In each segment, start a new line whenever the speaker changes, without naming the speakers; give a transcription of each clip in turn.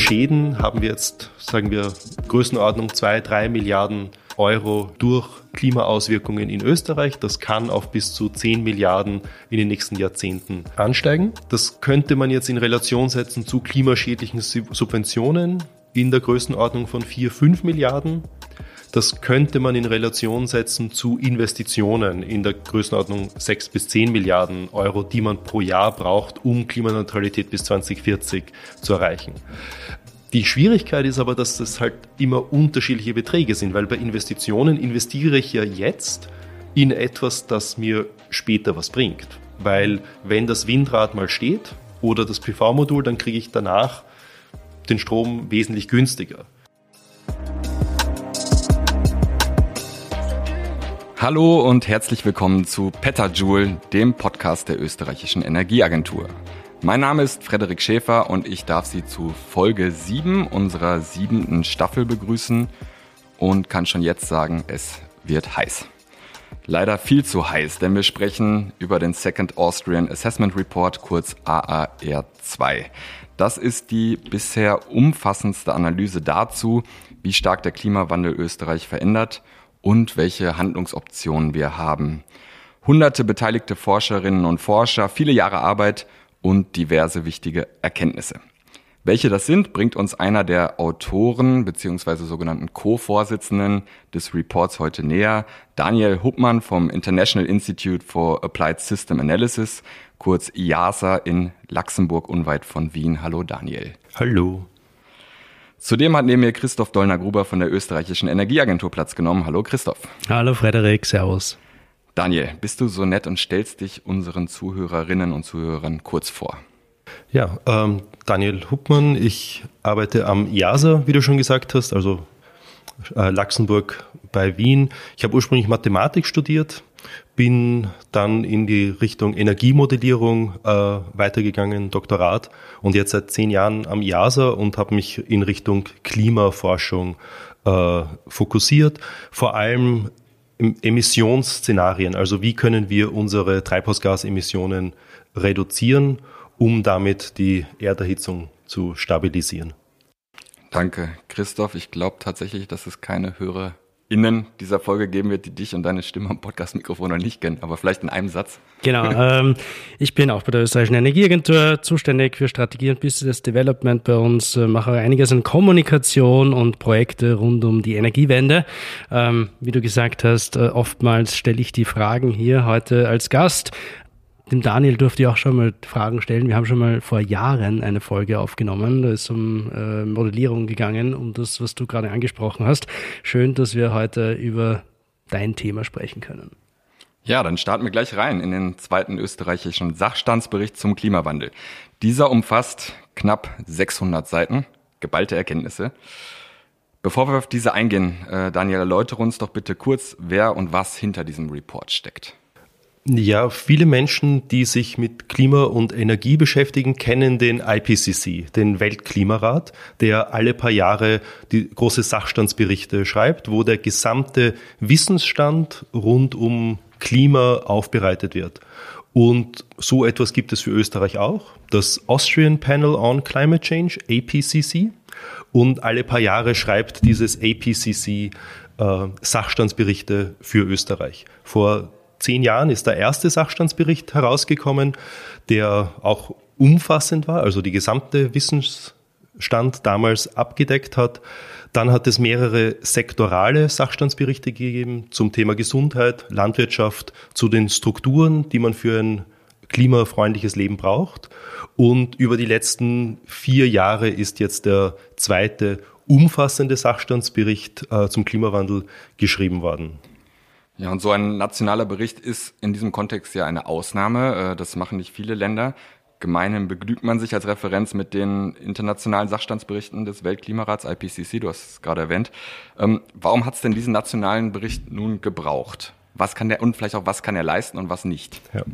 Klimaschäden haben wir jetzt, sagen wir, Größenordnung 2-3 Milliarden Euro durch Klimaauswirkungen in Österreich. Das kann auf bis zu 10 Milliarden in den nächsten Jahrzehnten ansteigen. Das könnte man jetzt in Relation setzen zu klimaschädlichen Subventionen in der Größenordnung von 4-5 Milliarden. Das könnte man in Relation setzen zu Investitionen in der Größenordnung 6 bis 10 Milliarden Euro, die man pro Jahr braucht, um Klimaneutralität bis 2040 zu erreichen. Die Schwierigkeit ist aber, dass das halt immer unterschiedliche Beträge sind, weil bei Investitionen investiere ich ja jetzt in etwas, das mir später was bringt. Weil wenn das Windrad mal steht oder das PV-Modul, dann kriege ich danach den Strom wesentlich günstiger.
Hallo und herzlich willkommen zu Petajoule, dem Podcast der österreichischen Energieagentur. Mein Name ist Frederik Schäfer und ich darf Sie zu Folge 7 unserer 7. Staffel begrüßen und kann schon jetzt sagen, es wird heiß. Leider viel zu heiß, denn wir sprechen über den Second Austrian Assessment Report, kurz AAR2. Das ist die bisher umfassendste Analyse dazu, wie stark der Klimawandel Österreich verändert und welche Handlungsoptionen wir haben. Hunderte beteiligte Forscherinnen und Forscher, viele Jahre Arbeit und diverse wichtige Erkenntnisse. Welche das sind, bringt uns einer der Autoren bzw. sogenannten Co-Vorsitzenden des Reports heute näher, Daniel Huppmann vom International Institute for Applied System Analysis, kurz IASA in Luxemburg unweit von Wien. Hallo Daniel.
Hallo.
Zudem hat neben mir Christoph Dollner-Gruber von der österreichischen Energieagentur Platz genommen. Hallo Christoph.
Hallo Frederik, servus.
Daniel, bist du so nett und stellst dich unseren Zuhörerinnen und Zuhörern kurz vor?
Ja, Daniel Huppmann, ich arbeite am IASA, wie du schon gesagt hast, also Luxemburg bei Wien. Ich habe ursprünglich Mathematik studiert, bin dann in die Richtung Energiemodellierung weitergegangen, Doktorat, und jetzt seit 10 Jahren am IASA und habe mich in Richtung Klimaforschung fokussiert, vor allem Emissionsszenarien, also wie können wir unsere Treibhausgasemissionen reduzieren, um damit die Erderhitzung zu stabilisieren.
Danke, Christoph. Ich glaube tatsächlich, dass es keine HörerInnen dieser Folge geben wird, die dich und deine Stimme am Podcast-Mikrofon noch nicht kennen, aber vielleicht in einem Satz.
Genau, ich bin auch bei der österreichischen Energieagentur zuständig für Strategie und Business Development bei uns, mache einiges an Kommunikation und Projekte rund um die Energiewende. Wie du gesagt hast, oftmals stelle ich die Fragen hier heute als Gast. Dem Daniel durfte ich auch schon mal Fragen stellen. Wir haben schon mal vor Jahren eine Folge aufgenommen. Da ist um Modellierung gegangen, um das, was du gerade angesprochen hast. Schön, dass wir heute über dein Thema sprechen können.
Ja, dann starten wir gleich rein in den 2. österreichischen Sachstandsbericht zum Klimawandel. Dieser umfasst knapp 600 Seiten, geballte Erkenntnisse. Bevor wir auf diese eingehen, Daniel, erläutere uns doch bitte kurz, wer und was hinter diesem Report steckt.
Ja, viele Menschen, die sich mit Klima und Energie beschäftigen, kennen den IPCC, den Weltklimarat, der alle paar Jahre die große Sachstandsberichte schreibt, wo der gesamte Wissensstand rund um Klima aufbereitet wird. Und so etwas gibt es für Österreich auch, das Austrian Panel on Climate Change, APCC. Und alle paar Jahre schreibt dieses APCC Sachstandsberichte für Österreich. Vor 10 Jahren ist der erste Sachstandsbericht herausgekommen, der auch umfassend war, also die gesamte Wissensstand damals abgedeckt hat. Dann hat es mehrere sektorale Sachstandsberichte gegeben zum Thema Gesundheit, Landwirtschaft, zu den Strukturen, die man für ein klimafreundliches Leben braucht. Und über die letzten 4 Jahre ist jetzt der zweite umfassende Sachstandsbericht zum Klimawandel geschrieben worden.
Ja, und so ein nationaler Bericht ist in diesem Kontext ja eine Ausnahme. Das machen nicht viele Länder. Gemeinhin begnügt man sich als Referenz mit den internationalen Sachstandsberichten des Weltklimarats IPCC, du hast es gerade erwähnt. Warum hat es denn diesen nationalen Bericht nun gebraucht? Was kann der und vielleicht auch was kann er leisten und was nicht?
Ja.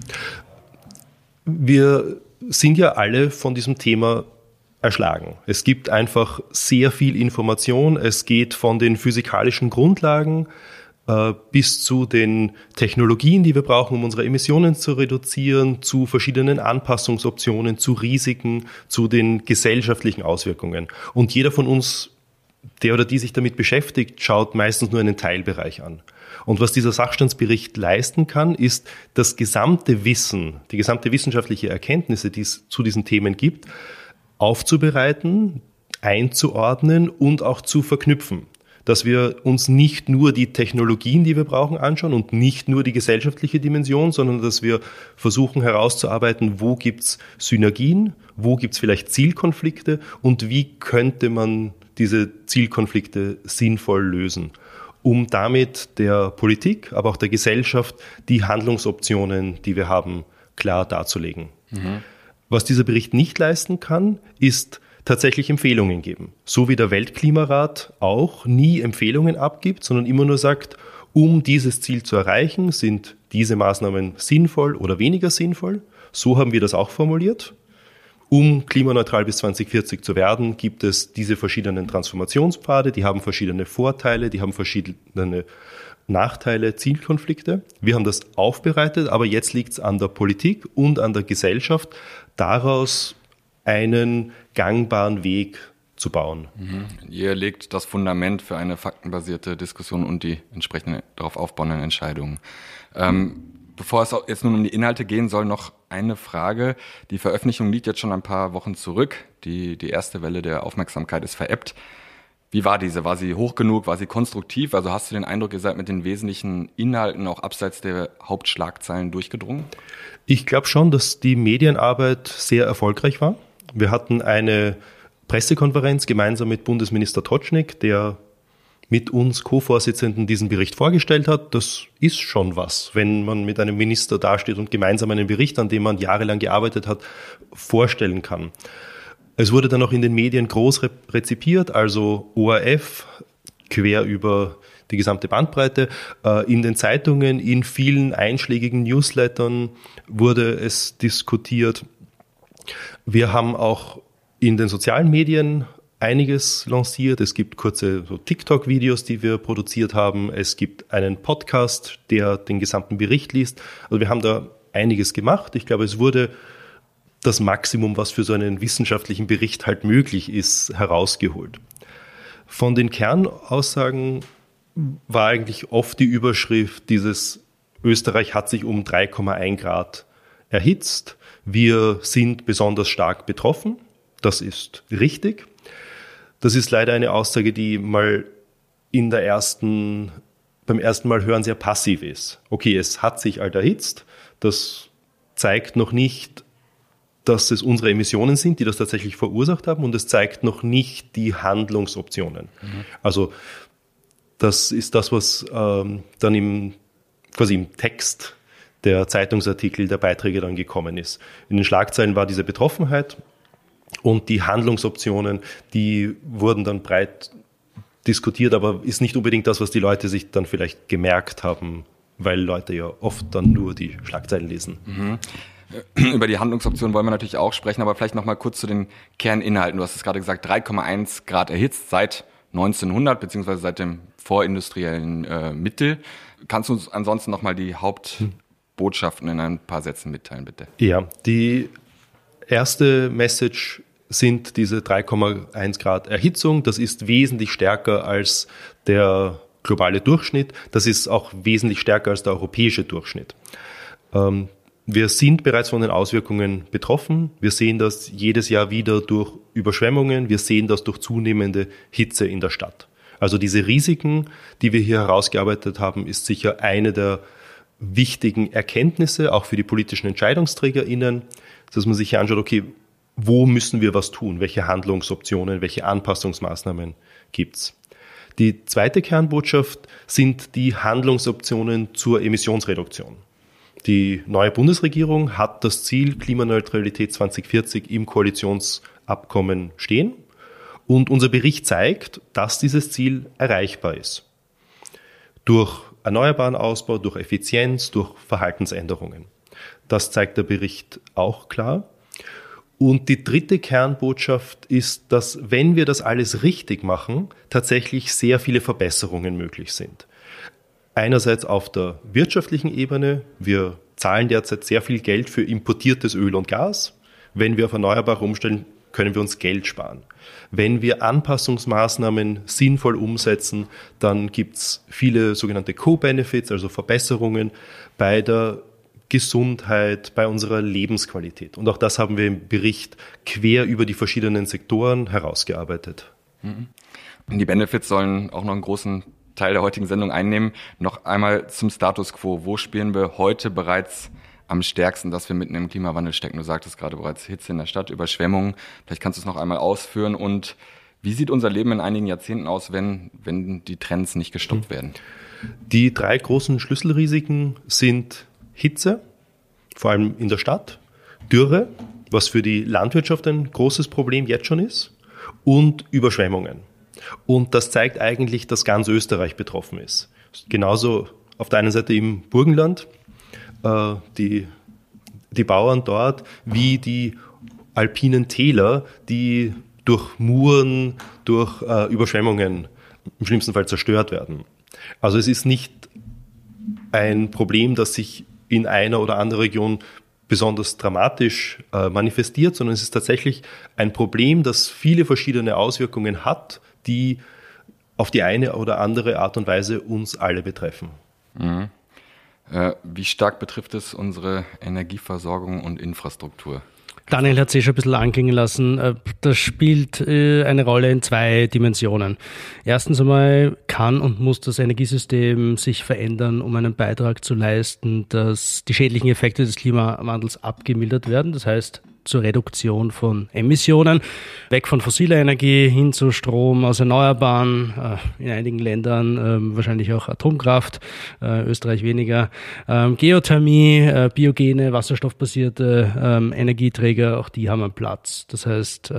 Wir sind ja alle von diesem Thema erschlagen. Es gibt einfach sehr viel Information. Es geht von den physikalischen Grundlagen bis zu den Technologien, die wir brauchen, um unsere Emissionen zu reduzieren, zu verschiedenen Anpassungsoptionen, zu Risiken, zu den gesellschaftlichen Auswirkungen. Und jeder von uns, der oder die sich damit beschäftigt, schaut meistens nur einen Teilbereich an. Und was dieser Sachstandsbericht leisten kann, ist das gesamte Wissen, die gesamte wissenschaftliche Erkenntnisse, die es zu diesen Themen gibt, aufzubereiten, einzuordnen und auch zu verknüpfen. Dass wir uns nicht nur die Technologien, die wir brauchen, anschauen und nicht nur die gesellschaftliche Dimension, sondern dass wir versuchen herauszuarbeiten, wo gibt's Synergien, wo gibt's vielleicht Zielkonflikte und wie könnte man diese Zielkonflikte sinnvoll lösen, um damit der Politik, aber auch der Gesellschaft die Handlungsoptionen, die wir haben, klar darzulegen. Was dieser Bericht nicht leisten kann, ist tatsächlich Empfehlungen geben. So wie der Weltklimarat auch nie Empfehlungen abgibt, sondern immer nur sagt, um dieses Ziel zu erreichen, sind diese Maßnahmen sinnvoll oder weniger sinnvoll. So haben wir das auch formuliert. Um klimaneutral bis 2040 zu werden, gibt es diese verschiedenen Transformationspfade, die haben verschiedene Vorteile, die haben verschiedene Nachteile, Zielkonflikte. Wir haben das aufbereitet, aber jetzt liegt es an der Politik und an der Gesellschaft, daraus einen gangbaren Weg zu bauen.
Ihr legt das Fundament für eine faktenbasierte Diskussion und die entsprechenden darauf aufbauenden Entscheidungen. Bevor es jetzt nun um die Inhalte gehen soll, noch eine Frage. Die Veröffentlichung liegt jetzt schon ein paar Wochen zurück. Die erste Welle der Aufmerksamkeit ist verebbt. Wie war diese? War sie hoch genug? War sie konstruktiv? Also hast du den Eindruck, ihr seid mit den wesentlichen Inhalten auch abseits der Hauptschlagzeilen durchgedrungen?
Ich glaube schon, dass die Medienarbeit sehr erfolgreich war. Wir hatten eine Pressekonferenz gemeinsam mit Bundesminister Totschnig, der mit uns Co-Vorsitzenden diesen Bericht vorgestellt hat. Das ist schon was, wenn man mit einem Minister dasteht und gemeinsam einen Bericht, an dem man jahrelang gearbeitet hat, vorstellen kann. Es wurde dann auch in den Medien groß rezipiert, also ORF, quer über die gesamte Bandbreite. In den Zeitungen, in vielen einschlägigen Newslettern wurde es diskutiert. Wir haben auch in den sozialen Medien einiges lanciert. Es gibt kurze TikTok-Videos, die wir produziert haben. Es gibt einen Podcast, der den gesamten Bericht liest. Also wir haben da einiges gemacht. Ich glaube, es wurde das Maximum, was für so einen wissenschaftlichen Bericht halt möglich ist, herausgeholt. Von den Kernaussagen war eigentlich oft die Überschrift dieses Österreich hat sich um 3,1 Grad erhitzt. Wir sind besonders stark betroffen. Das ist richtig. Das ist leider eine Aussage, die mal beim ersten Mal hören sehr passiv ist. Okay, es hat sich halt erhitzt. Das zeigt noch nicht, dass es unsere Emissionen sind, die das tatsächlich verursacht haben, und es zeigt noch nicht die Handlungsoptionen. Also das ist das, was dann quasi im Text der Zeitungsartikel, der Beiträge dann gekommen ist. In den Schlagzeilen war diese Betroffenheit und die Handlungsoptionen, die wurden dann breit diskutiert, aber ist nicht unbedingt das, was die Leute sich dann vielleicht gemerkt haben, weil Leute ja oft dann nur die Schlagzeilen lesen.
Über die Handlungsoptionen wollen wir natürlich auch sprechen, aber vielleicht noch mal kurz zu den Kerninhalten. Du hast es gerade gesagt, 3,1 Grad erhitzt seit 1900 beziehungsweise seit dem vorindustriellen Mittel. Kannst du uns ansonsten noch mal die Hauptbotschaften in ein paar Sätzen mitteilen, bitte?
Ja, die erste Message sind diese 3,1 Grad Erhitzung. Das ist wesentlich stärker als der globale Durchschnitt. Das ist auch wesentlich stärker als der europäische Durchschnitt. Wir sind bereits von den Auswirkungen betroffen. Wir sehen das jedes Jahr wieder durch Überschwemmungen. Wir sehen das durch zunehmende Hitze in der Stadt. Also diese Risiken, die wir hier herausgearbeitet haben, ist sicher eine der wichtigen Erkenntnisse, auch für die politischen EntscheidungsträgerInnen, dass man sich hier anschaut, okay, wo müssen wir was tun? Welche Handlungsoptionen, welche Anpassungsmaßnahmen gibt's? Die zweite Kernbotschaft sind die Handlungsoptionen zur Emissionsreduktion. Die neue Bundesregierung hat das Ziel Klimaneutralität 2040 im Koalitionsabkommen stehen. Und unser Bericht zeigt, dass dieses Ziel erreichbar ist. Durch erneuerbaren Ausbau, durch Effizienz, durch Verhaltensänderungen. Das zeigt der Bericht auch klar. Und die dritte Kernbotschaft ist, dass, wenn wir das alles richtig machen, tatsächlich sehr viele Verbesserungen möglich sind. Einerseits auf der wirtschaftlichen Ebene. Wir zahlen derzeit sehr viel Geld für importiertes Öl und Gas. Wenn wir auf Erneuerbare umstellen, können wir uns Geld sparen. Wenn wir Anpassungsmaßnahmen sinnvoll umsetzen, dann gibt es viele sogenannte Co-Benefits, also Verbesserungen bei der Gesundheit, bei unserer Lebensqualität. Und auch das haben wir im Bericht quer über die verschiedenen Sektoren herausgearbeitet.
Und die Benefits sollen auch noch einen großen Teil der heutigen Sendung einnehmen. Noch einmal zum Status quo. Wo spüren wir heute bereits am stärksten, dass wir mitten im Klimawandel stecken? Du sagtest gerade bereits Hitze in der Stadt, Überschwemmungen. Vielleicht kannst du es noch einmal ausführen. Und wie sieht unser Leben in einigen Jahrzehnten aus, wenn die Trends nicht gestoppt werden?
Die 3 großen Schlüsselrisiken sind Hitze, vor allem in der Stadt, Dürre, was für die Landwirtschaft ein großes Problem jetzt schon ist, und Überschwemmungen. Und das zeigt eigentlich, dass ganz Österreich betroffen ist. Genauso auf der einen Seite im Burgenland, die Bauern dort, wie die alpinen Täler, die durch Muren, durch Überschwemmungen im schlimmsten Fall zerstört werden. Also es ist nicht ein Problem, das sich in einer oder anderen Region besonders dramatisch manifestiert, sondern es ist tatsächlich ein Problem, das viele verschiedene Auswirkungen hat, die auf die eine oder andere Art und Weise uns alle betreffen.
Mhm. Wie stark betrifft es unsere Energieversorgung und Infrastruktur?
Daniel hat es schon ein bisschen anklingen lassen. Das spielt eine Rolle in 2 Dimensionen. Erstens einmal kann und muss das Energiesystem sich verändern, um einen Beitrag zu leisten, dass die schädlichen Effekte des Klimawandels abgemildert werden. Das heißt, zur Reduktion von Emissionen, weg von fossiler Energie hin zu Strom aus Erneuerbaren, in einigen Ländern wahrscheinlich auch Atomkraft, Österreich weniger, Geothermie, biogene, wasserstoffbasierte Energieträger, auch die haben einen Platz. Das heißt,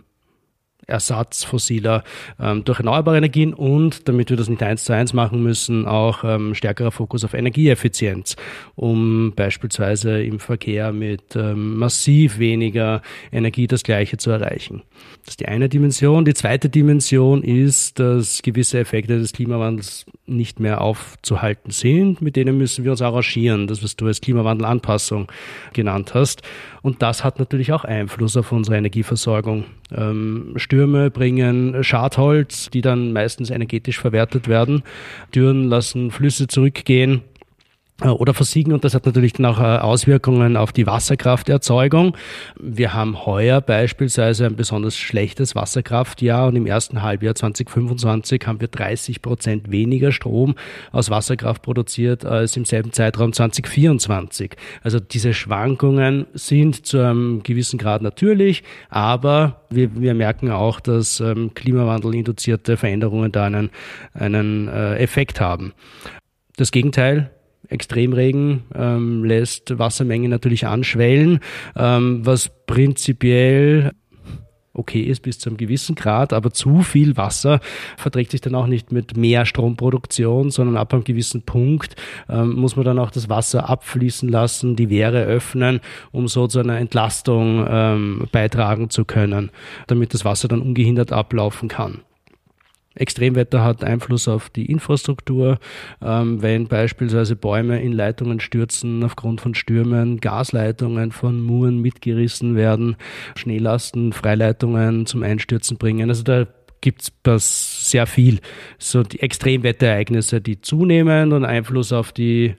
Ersatz fossiler durch erneuerbare Energien und, damit wir das nicht 1:1 machen müssen, auch stärkerer Fokus auf Energieeffizienz, um beispielsweise im Verkehr mit massiv weniger Energie das Gleiche zu erreichen. Das ist die eine Dimension. Die zweite Dimension ist, dass gewisse Effekte des Klimawandels nicht mehr aufzuhalten sind. Mit denen müssen wir uns arrangieren, das, was du als Klimawandelanpassung genannt hast. Und das hat natürlich auch Einfluss auf unsere Energieversorgung. Stürme bringen Schadholz, die dann meistens energetisch verwertet werden. Dürren lassen Flüsse zurückgehen oder versiegen, und das hat natürlich dann auch Auswirkungen auf die Wasserkrafterzeugung. Wir haben heuer beispielsweise ein besonders schlechtes Wasserkraftjahr und im ersten Halbjahr 2025 haben wir 30% weniger Strom aus Wasserkraft produziert als im selben Zeitraum 2024. Also diese Schwankungen sind zu einem gewissen Grad natürlich, aber wir merken auch, dass klimawandelinduzierte Veränderungen da einen Effekt haben. Das Gegenteil: Extremregen lässt Wassermengen natürlich anschwellen, was prinzipiell okay ist bis zu einem gewissen Grad, aber zu viel Wasser verträgt sich dann auch nicht mit mehr Stromproduktion, sondern ab einem gewissen Punkt muss man dann auch das Wasser abfließen lassen, die Wehre öffnen, um so zu einer Entlastung beitragen zu können, damit das Wasser dann ungehindert ablaufen kann. Extremwetter hat Einfluss auf die Infrastruktur, wenn beispielsweise Bäume in Leitungen stürzen aufgrund von Stürmen, Gasleitungen von Muren mitgerissen werden, Schneelasten, Freileitungen zum Einstürzen bringen. Also da gibt's das sehr viel. So die Extremwetterereignisse, die zunehmend und Einfluss auf die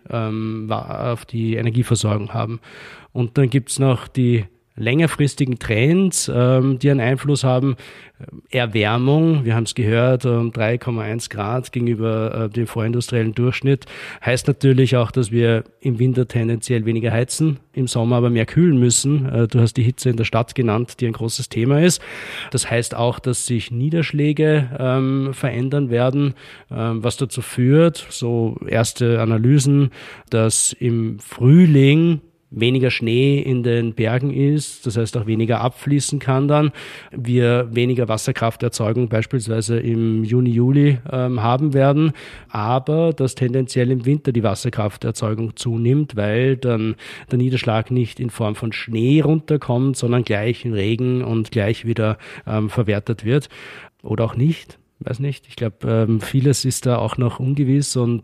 Energieversorgung haben. Und dann gibt's noch die längerfristigen Trends, die einen Einfluss haben. Erwärmung, wir haben es gehört, 3,1 Grad gegenüber dem vorindustriellen Durchschnitt, heißt natürlich auch, dass wir im Winter tendenziell weniger heizen, im Sommer aber mehr kühlen müssen. Du hast die Hitze in der Stadt genannt, die ein großes Thema ist. Das heißt auch, dass sich Niederschläge verändern werden, was dazu führt, so erste Analysen, dass im Frühling weniger Schnee in den Bergen ist, das heißt auch weniger abfließen kann dann. Wir weniger Wasserkrafterzeugung beispielsweise im Juni, Juli haben werden, aber dass tendenziell im Winter die Wasserkrafterzeugung zunimmt, weil dann der Niederschlag nicht in Form von Schnee runterkommt, sondern gleich in Regen und gleich wieder verwertet wird. Oder auch nicht. weiß nicht. Ich glaube, vieles ist da auch noch ungewiss und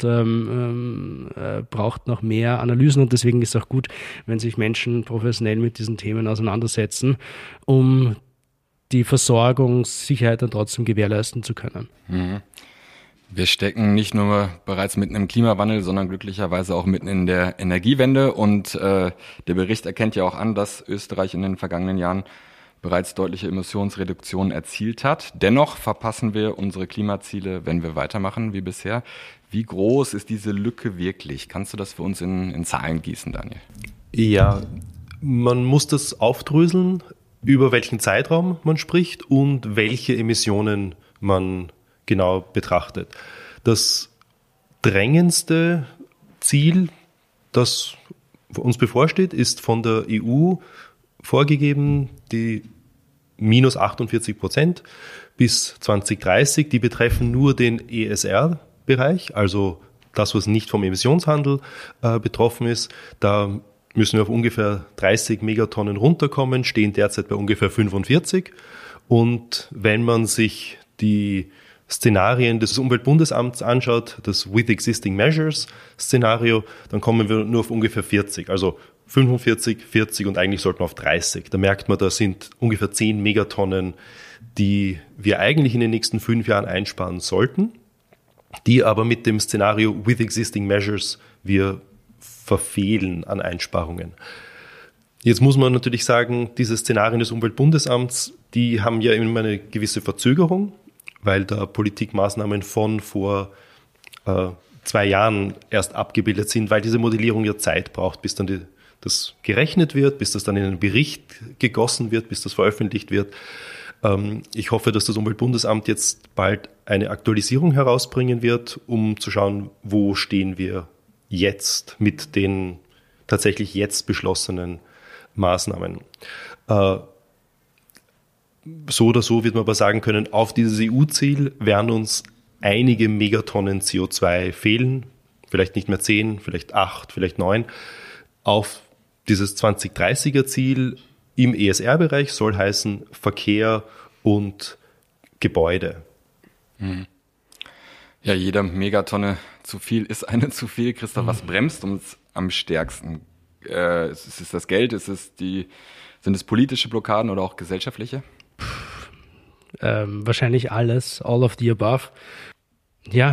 braucht noch mehr Analysen und deswegen ist es auch gut, wenn sich Menschen professionell mit diesen Themen auseinandersetzen, um die Versorgungssicherheit dann trotzdem gewährleisten zu können.
Mhm. Wir stecken nicht nur bereits mitten im Klimawandel, sondern glücklicherweise auch mitten in der Energiewende. Und der Bericht erkennt ja auch an, dass Österreich in den vergangenen Jahren bereits deutliche Emissionsreduktionen erzielt hat. Dennoch verpassen wir unsere Klimaziele, wenn wir weitermachen wie bisher. Wie groß ist diese Lücke wirklich? Kannst du das für uns in Zahlen gießen, Daniel?
Ja, man muss das aufdröseln, über welchen Zeitraum man spricht und welche Emissionen man genau betrachtet. Das drängendste Ziel, das uns bevorsteht, ist von der EU vorgegeben, die minus 48% bis 2030. Die betreffen nur den ESR-Bereich, also das, was nicht vom Emissionshandel betroffen ist. Da müssen wir auf ungefähr 30 Megatonnen runterkommen, stehen derzeit bei ungefähr 45. Und wenn man sich die Szenarien des Umweltbundesamts anschaut, das With Existing Measures Szenario, dann kommen wir nur auf ungefähr 40, also 45, 40 und eigentlich sollten wir auf 30. Da merkt man, da sind ungefähr 10 Megatonnen, die wir eigentlich in den nächsten 5 Jahren einsparen sollten, die aber mit dem Szenario With Existing Measures wir verfehlen an Einsparungen. Jetzt muss man natürlich sagen, diese Szenarien des Umweltbundesamts, die haben ja immer eine gewisse Verzögerung, weil da Politikmaßnahmen von vor 2 Jahren erst abgebildet sind, weil diese Modellierung ja Zeit braucht, bis dann das gerechnet wird, bis das dann in einen Bericht gegossen wird, bis das veröffentlicht wird. Ich hoffe, dass das Umweltbundesamt jetzt bald eine Aktualisierung herausbringen wird, um zu schauen, wo stehen wir jetzt mit den tatsächlich jetzt beschlossenen Maßnahmen. So oder so wird man aber sagen können, auf dieses EU-Ziel werden uns einige Megatonnen CO2 fehlen, vielleicht nicht mehr 10, vielleicht 8, vielleicht 9. Auf dieses 2030er-Ziel im ESR-Bereich soll heißen Verkehr und Gebäude.
Ja, jede Megatonne zu viel ist eine zu viel. Christoph, was bremst uns am stärksten? Ist es das Geld? Sind es politische Blockaden oder auch gesellschaftliche?
Wahrscheinlich alles, all of the above. Ja,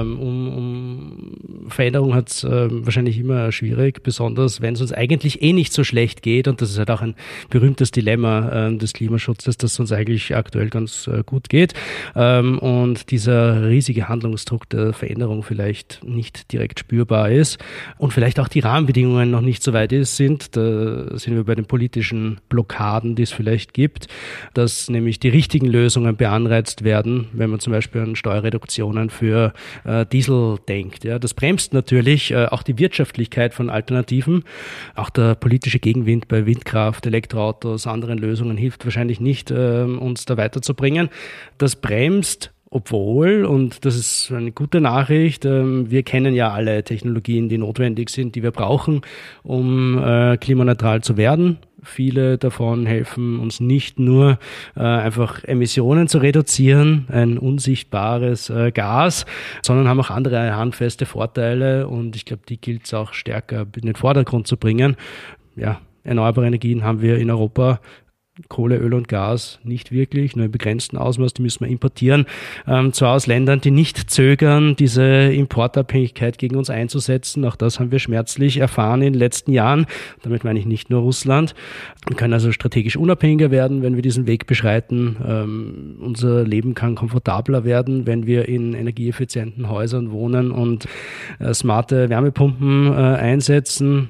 um Veränderung hat es wahrscheinlich immer schwierig, besonders wenn es uns eigentlich nicht so schlecht geht und das ist halt auch ein berühmtes Dilemma des Klimaschutzes, dass es uns eigentlich aktuell ganz gut geht und dieser riesige Handlungsdruck der Veränderung vielleicht nicht direkt spürbar ist und vielleicht auch die Rahmenbedingungen noch nicht so weit sind. Da sind wir bei den politischen Blockaden, die es vielleicht gibt, dass nämlich die richtigen Lösungen beanreizt werden, wenn man zum Beispiel an Steuerreduktionen für Diesel denkt. Ja, das bremst natürlich auch die Wirtschaftlichkeit von Alternativen. Auch der politische Gegenwind bei Windkraft, Elektroautos, anderen Lösungen hilft wahrscheinlich nicht, uns da weiterzubringen. Das bremst, obwohl, und das ist eine gute Nachricht, wir kennen ja alle Technologien, die notwendig sind, die wir brauchen, um klimaneutral zu werden. Viele davon helfen uns nicht nur einfach Emissionen zu reduzieren, ein unsichtbares Gas, sondern haben auch andere handfeste Vorteile und ich glaube, die gilt es auch stärker in den Vordergrund zu bringen. Ja, erneuerbare Energien haben wir in Europa. Kohle, Öl und Gas nicht wirklich, nur im begrenzten Ausmaß, die müssen wir importieren. Zwar aus Ländern, die nicht zögern, diese Importabhängigkeit gegen uns einzusetzen. Auch das haben wir schmerzlich erfahren in den letzten Jahren. Damit meine ich nicht nur Russland. Wir können also strategisch unabhängiger werden, wenn wir diesen Weg beschreiten. Unser Leben kann komfortabler werden, wenn wir in energieeffizienten Häusern wohnen und smarte Wärmepumpen einsetzen.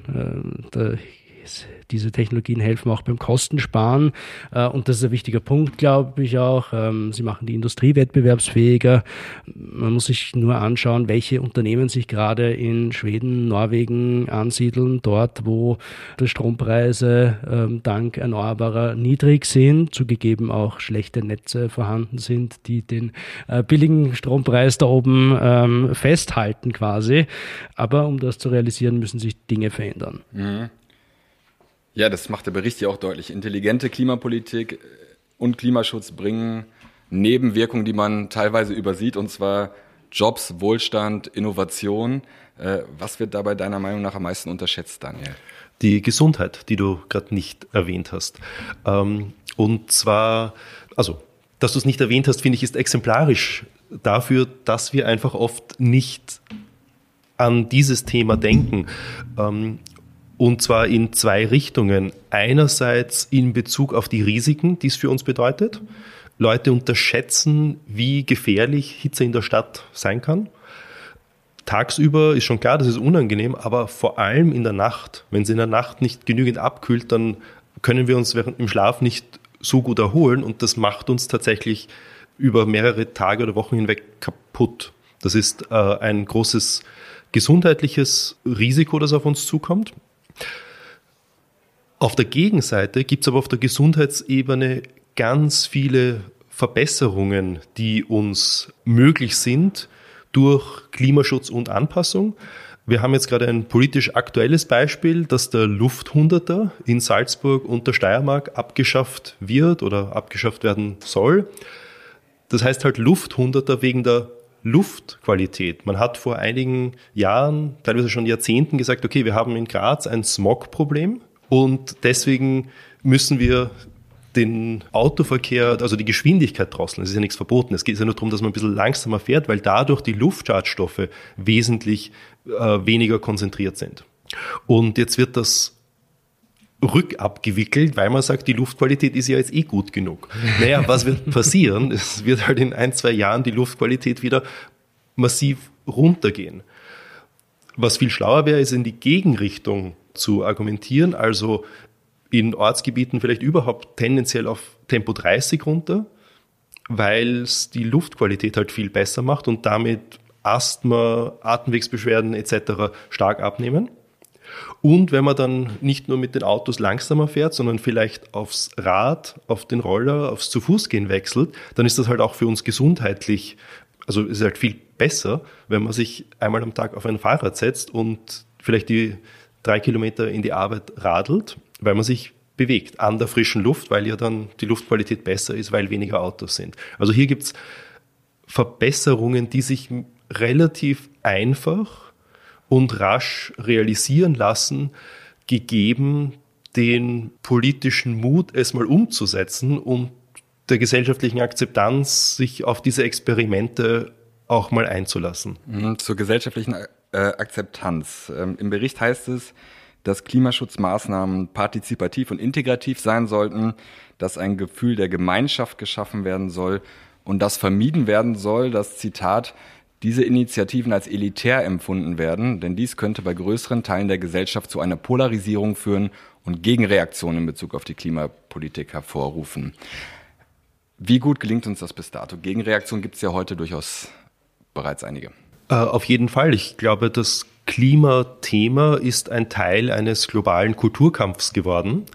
Diese Technologien helfen auch beim Kostensparen und das ist ein wichtiger Punkt, glaube ich auch. Sie machen die Industrie wettbewerbsfähiger. Man muss sich nur anschauen, welche Unternehmen sich gerade in Schweden, Norwegen ansiedeln, dort, wo die Strompreise dank Erneuerbarer niedrig sind, zugegeben auch schlechte Netze vorhanden sind, die den billigen Strompreis da oben festhalten quasi. Aber um das zu realisieren, müssen sich Dinge verändern.
Mhm. Ja, das macht der Bericht ja auch deutlich. Intelligente Klimapolitik und Klimaschutz bringen Nebenwirkungen, die man teilweise übersieht, und zwar Jobs, Wohlstand, Innovation. Was wird dabei deiner Meinung nach am meisten unterschätzt, Daniel?
Die Gesundheit, die du gerade nicht erwähnt hast. Und zwar, also, dass du es nicht erwähnt hast, finde ich, ist exemplarisch dafür, dass wir einfach oft nicht an dieses Thema denken. Und zwar in zwei Richtungen. Einerseits in Bezug auf die Risiken, die es für uns bedeutet. Leute unterschätzen, wie gefährlich Hitze in der Stadt sein kann. Tagsüber ist schon klar, das ist unangenehm, aber vor allem in der Nacht. Wenn es in der Nacht nicht genügend abkühlt, dann können wir uns im Schlaf nicht so gut erholen und das macht uns tatsächlich über mehrere Tage oder Wochen hinweg kaputt. Das ist ein großes gesundheitliches Risiko, das auf uns zukommt. Auf der Gegenseite gibt es aber auf der Gesundheitsebene ganz viele Verbesserungen, die uns möglich sind durch Klimaschutz und Anpassung. Wir haben jetzt gerade ein politisch aktuelles Beispiel, dass der Lufthunderter in Salzburg und der Steiermark abgeschafft wird oder abgeschafft werden soll. Das heißt halt Lufthunderter wegen der Luftqualität. Man hat vor einigen Jahren, teilweise schon Jahrzehnten gesagt, okay, wir haben in Graz ein Smogproblem und deswegen müssen wir den Autoverkehr, also die Geschwindigkeit drosseln. Es ist ja nichts verboten. Es geht ja nur darum, dass man ein bisschen langsamer fährt, weil dadurch die Luftschadstoffe wesentlich weniger konzentriert sind. Und jetzt wird das rückabgewickelt, weil man sagt, die Luftqualität ist ja jetzt eh gut genug. Naja, was wird passieren? Es wird halt in 1-2 Jahren die Luftqualität wieder massiv runtergehen. Was viel schlauer wäre, ist in die Gegenrichtung zu argumentieren, also in Ortsgebieten vielleicht überhaupt tendenziell auf Tempo 30 runter, weil es die Luftqualität halt viel besser macht und damit Asthma, Atemwegsbeschwerden etc. stark abnehmen. Und wenn man dann nicht nur mit den Autos langsamer fährt, sondern vielleicht aufs Rad, auf den Roller, aufs Zu-Fuß-Gehen wechselt, dann ist das halt auch für uns gesundheitlich, also ist halt viel besser, wenn man sich einmal am Tag auf ein Fahrrad setzt und vielleicht die 3 Kilometer in die Arbeit radelt, weil man sich bewegt an der frischen Luft, weil ja dann die Luftqualität besser ist, weil weniger Autos sind. Also hier gibt es Verbesserungen, die sich relativ einfach und rasch realisieren lassen, gegeben den politischen Mut, es mal umzusetzen und der gesellschaftlichen Akzeptanz, sich auf diese Experimente auch mal einzulassen.
Zur gesellschaftlichen Akzeptanz. Im Bericht heißt es, dass Klimaschutzmaßnahmen partizipativ und integrativ sein sollten, dass ein Gefühl der Gemeinschaft geschaffen werden soll und dass vermieden werden soll, dass, Zitat, diese Initiativen als elitär empfunden werden, denn dies könnte bei größeren Teilen der Gesellschaft zu einer Polarisierung führen und Gegenreaktionen in Bezug auf die Klimapolitik hervorrufen. Wie gut gelingt uns das bis dato? Gegenreaktionen gibt es ja heute durchaus bereits einige.
Auf jeden Fall. Ich glaube, das Klimathema ist ein Teil eines globalen Kulturkampfs geworden,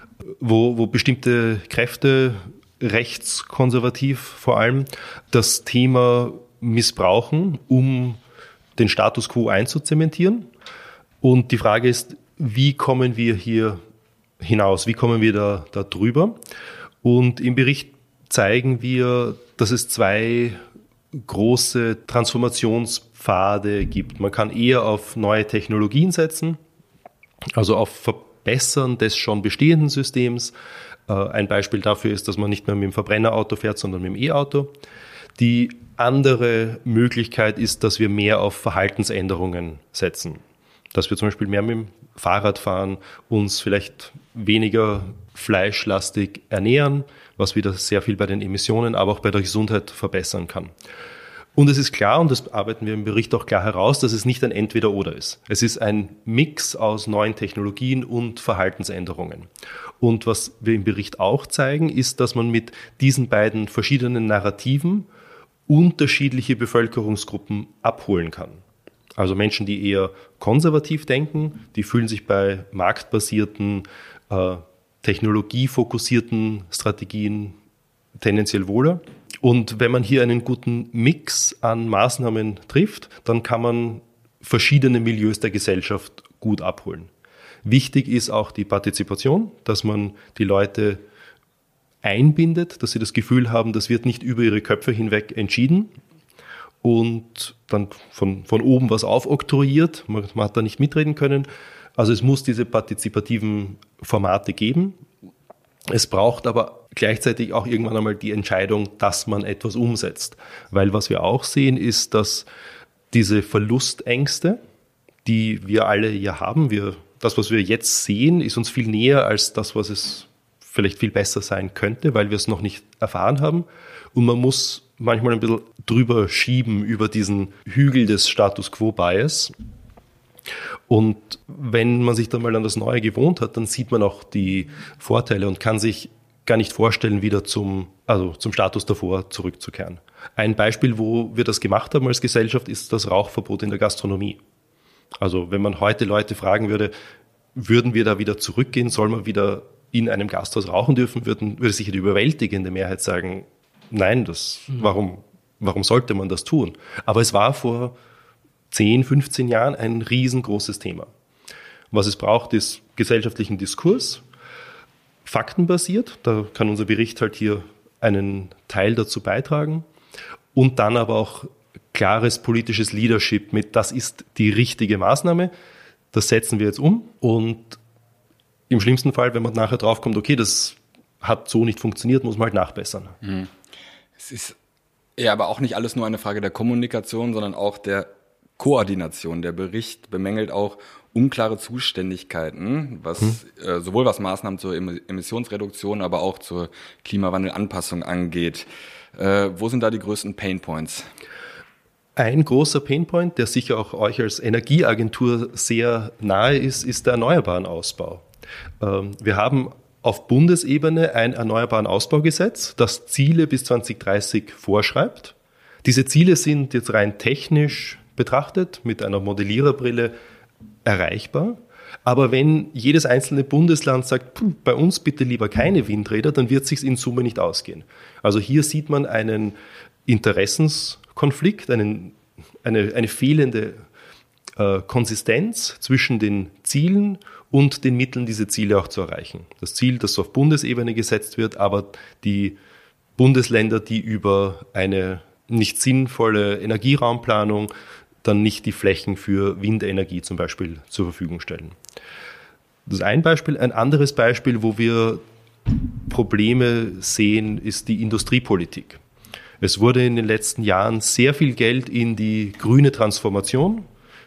wo bestimmte Kräfte, rechtskonservativ vor allem, das Thema missbrauchen, um den Status quo einzuzementieren. Und die Frage ist, wie kommen wir hier hinaus? Wie kommen wir da drüber? Und im Bericht zeigen wir, dass es 2 große Transformationspfade gibt. Man kann eher auf neue Technologien setzen, also auf Verbessern des schon bestehenden Systems. Ein Beispiel dafür ist, dass man nicht mehr mit dem Verbrennerauto fährt, sondern mit dem E-Auto. Die andere Möglichkeit ist, dass wir mehr auf Verhaltensänderungen setzen. Dass wir zum Beispiel mehr mit dem Fahrrad fahren, uns vielleicht weniger fleischlastig ernähren, was wieder sehr viel bei den Emissionen, aber auch bei der Gesundheit verbessern kann. Und es ist klar, und das arbeiten wir im Bericht auch klar heraus, dass es nicht ein Entweder-Oder ist. Es ist ein Mix aus neuen Technologien und Verhaltensänderungen. Und was wir im Bericht auch zeigen, ist, dass man mit diesen beiden verschiedenen Narrativen unterschiedliche Bevölkerungsgruppen abholen kann. Also Menschen, die eher konservativ denken, die fühlen sich bei marktbasierten, technologiefokussierten Strategien tendenziell wohler. Und wenn man hier einen guten Mix an Maßnahmen trifft, dann kann man verschiedene Milieus der Gesellschaft gut abholen. Wichtig ist auch die Partizipation, dass man die Leute einbindet, dass sie das Gefühl haben, das wird nicht über ihre Köpfe hinweg entschieden und dann von oben was aufoktroyiert. Man hat da nicht mitreden können. Also es muss diese partizipativen Formate geben. Es braucht aber gleichzeitig auch irgendwann einmal die Entscheidung, dass man etwas umsetzt. Weil was wir auch sehen, ist, dass diese Verlustängste, die wir alle ja haben, das, was wir jetzt sehen, ist uns viel näher als das, was es vielleicht viel besser sein könnte, weil wir es noch nicht erfahren haben. Und man muss manchmal ein bisschen drüber schieben über diesen Hügel des Status Quo-Bias. Und wenn man sich dann mal an das Neue gewohnt hat, dann sieht man auch die Vorteile und kann sich gar nicht vorstellen, wieder zum Status davor zurückzukehren. Ein Beispiel, wo wir das gemacht haben als Gesellschaft, ist das Rauchverbot in der Gastronomie. Also wenn man heute Leute fragen würde, würden wir da wieder zurückgehen, soll man wieder in einem Gasthaus rauchen dürfen, würde sicher die überwältigende Mehrheit sagen, nein, warum sollte man das tun? Aber es war vor 10, 15 Jahren ein riesengroßes Thema. Was es braucht, ist gesellschaftlichen Diskurs, faktenbasiert, da kann unser Bericht halt hier einen Teil dazu beitragen und dann aber auch klares politisches Leadership mit, das ist die richtige Maßnahme, das setzen wir jetzt um und im schlimmsten Fall, wenn man nachher draufkommt, okay, das hat so nicht funktioniert, muss man halt nachbessern.
Es ist ja aber auch nicht alles nur eine Frage der Kommunikation, sondern auch der Koordination. Der Bericht bemängelt auch unklare Zuständigkeiten, sowohl was Maßnahmen zur Emissionsreduktion, aber auch zur Klimawandelanpassung angeht. Wo sind da die größten Painpoints?
Ein großer Painpoint, der sicher auch euch als Energieagentur sehr nahe ist, ist der erneuerbaren Ausbau. Wir haben auf Bundesebene ein Erneuerbaren Ausbaugesetz, das Ziele bis 2030 vorschreibt. Diese Ziele sind jetzt rein technisch betrachtet, mit einer Modelliererbrille erreichbar. Aber wenn jedes einzelne Bundesland sagt, bei uns bitte lieber keine Windräder, dann wird es sich in Summe nicht ausgehen. Also hier sieht man einen Interessenskonflikt, eine fehlende Konsistenz zwischen den Zielen und den Mitteln, diese Ziele auch zu erreichen. Das Ziel, das auf Bundesebene gesetzt wird, aber die Bundesländer, die über eine nicht sinnvolle Energieraumplanung dann nicht die Flächen für Windenergie zum Beispiel zur Verfügung stellen. Das ist ein Beispiel. Ein anderes Beispiel, wo wir Probleme sehen, ist die Industriepolitik. Es wurde in den letzten Jahren sehr viel Geld in die grüne Transformation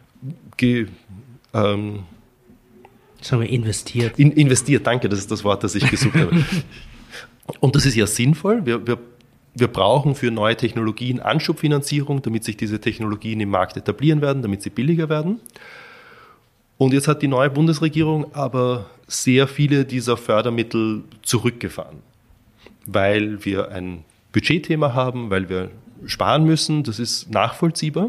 investiert.
Investiert, danke, das ist das Wort, das ich gesucht habe. Und das ist ja sinnvoll. Wir brauchen für neue Technologien Anschubfinanzierung, damit sich diese Technologien im Markt etablieren werden, damit sie billiger werden. Und jetzt hat die neue Bundesregierung aber sehr viele dieser Fördermittel zurückgefahren, weil wir ein Budgetthema haben, weil wir sparen müssen, das ist nachvollziehbar.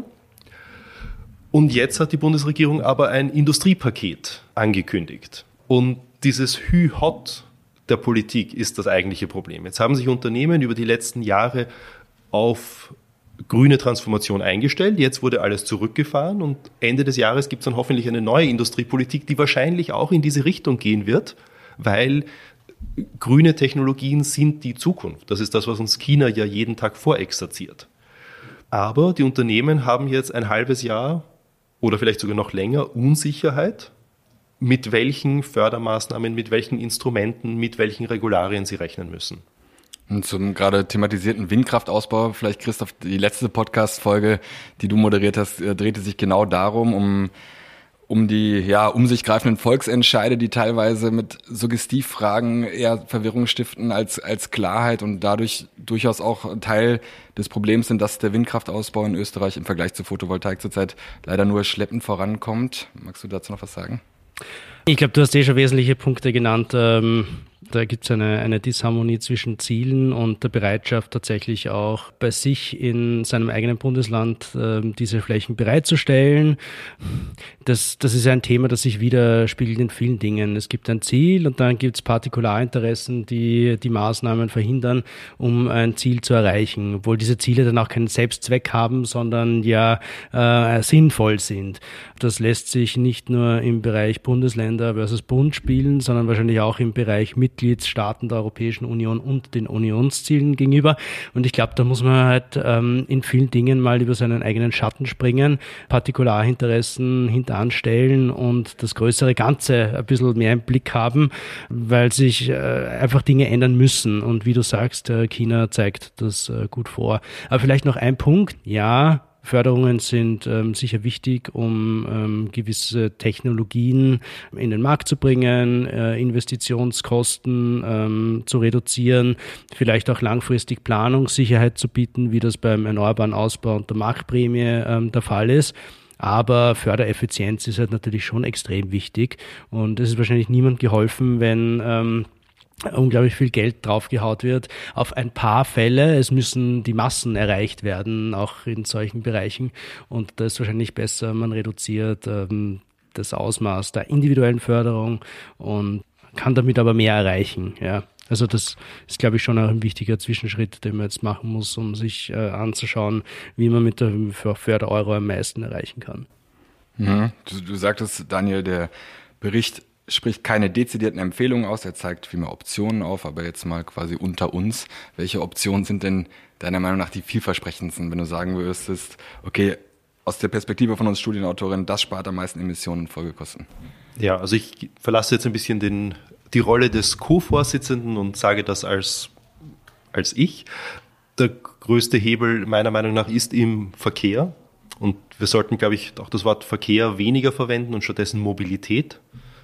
Und jetzt hat die Bundesregierung aber ein Industriepaket angekündigt. Und dieses Hü-Hot der Politik ist das eigentliche Problem. Jetzt haben sich Unternehmen über die letzten Jahre auf grüne Transformation eingestellt. Jetzt wurde alles zurückgefahren und Ende des Jahres gibt es dann hoffentlich eine neue Industriepolitik, die wahrscheinlich auch in diese Richtung gehen wird, weil grüne Technologien sind die Zukunft. Das ist das, was uns China ja jeden Tag vorexerziert. Aber die Unternehmen haben jetzt ein halbes Jahr oder vielleicht sogar noch länger Unsicherheit, mit welchen Fördermaßnahmen, mit welchen Instrumenten, mit welchen Regularien sie rechnen müssen.
Und zum gerade thematisierten Windkraftausbau, vielleicht Christoph, die letzte Podcast-Folge, die du moderiert hast, drehte sich genau darum, um die um sich greifenden Volksentscheide, die teilweise mit Suggestivfragen eher Verwirrung stiften als Klarheit und dadurch durchaus auch Teil des Problems sind, dass der Windkraftausbau in Österreich im Vergleich zur Photovoltaik zurzeit leider nur schleppend vorankommt. Magst du dazu noch was sagen?
Ich glaube, du hast schon wesentliche Punkte genannt. Da gibt es eine Disharmonie zwischen Zielen und der Bereitschaft, tatsächlich auch bei sich in seinem eigenen Bundesland diese Flächen bereitzustellen. Das ist ein Thema, das sich widerspiegelt in vielen Dingen. Es gibt ein Ziel und dann gibt es Partikularinteressen, die Maßnahmen verhindern, um ein Ziel zu erreichen, obwohl diese Ziele dann auch keinen Selbstzweck haben, sondern sinnvoll sind. Das lässt sich nicht nur im Bereich Bundesländer Länder versus Bund spielen, sondern wahrscheinlich auch im Bereich Mitgliedstaaten der Europäischen Union und den Unionszielen gegenüber. Und ich glaube, da muss man halt in vielen Dingen mal über seinen eigenen Schatten springen, Partikularinteressen hinteranstellen und das größere Ganze ein bisschen mehr im Blick haben, weil sich einfach Dinge ändern müssen. Und wie du sagst, China zeigt das gut vor. Aber vielleicht noch ein Punkt. Ja, Förderungen sind sicher wichtig, um gewisse Technologien in den Markt zu bringen, Investitionskosten zu reduzieren, vielleicht auch langfristig Planungssicherheit zu bieten, wie das beim erneuerbaren Ausbau und der Marktprämie der Fall ist. Aber Fördereffizienz ist halt natürlich schon extrem wichtig und es ist wahrscheinlich niemand geholfen, wenn unglaublich viel Geld draufgehaut wird auf ein paar Fälle. Es müssen die Massen erreicht werden, auch in solchen Bereichen. Und da ist wahrscheinlich besser, man reduziert das Ausmaß der individuellen Förderung und kann damit aber mehr erreichen. Ja. Also das ist, glaube ich, schon auch ein wichtiger Zwischenschritt, den man jetzt machen muss, um sich anzuschauen, wie man mit der Förder-Euro am meisten erreichen kann.
Mhm. Du sagtest, Daniel, der Bericht spricht keine dezidierten Empfehlungen aus, er zeigt viel mehr Optionen auf, aber jetzt mal quasi unter uns. Welche Optionen sind denn deiner Meinung nach die vielversprechendsten, wenn du sagen würdest, okay, aus der Perspektive von uns Studienautoren, das spart am meisten Emissionen und Folgekosten?
Ja, also ich verlasse jetzt ein bisschen die Rolle des Co-Vorsitzenden und sage das als ich. Der größte Hebel meiner Meinung nach ist im Verkehr und wir sollten, glaube ich, auch das Wort Verkehr weniger verwenden und stattdessen Mobilität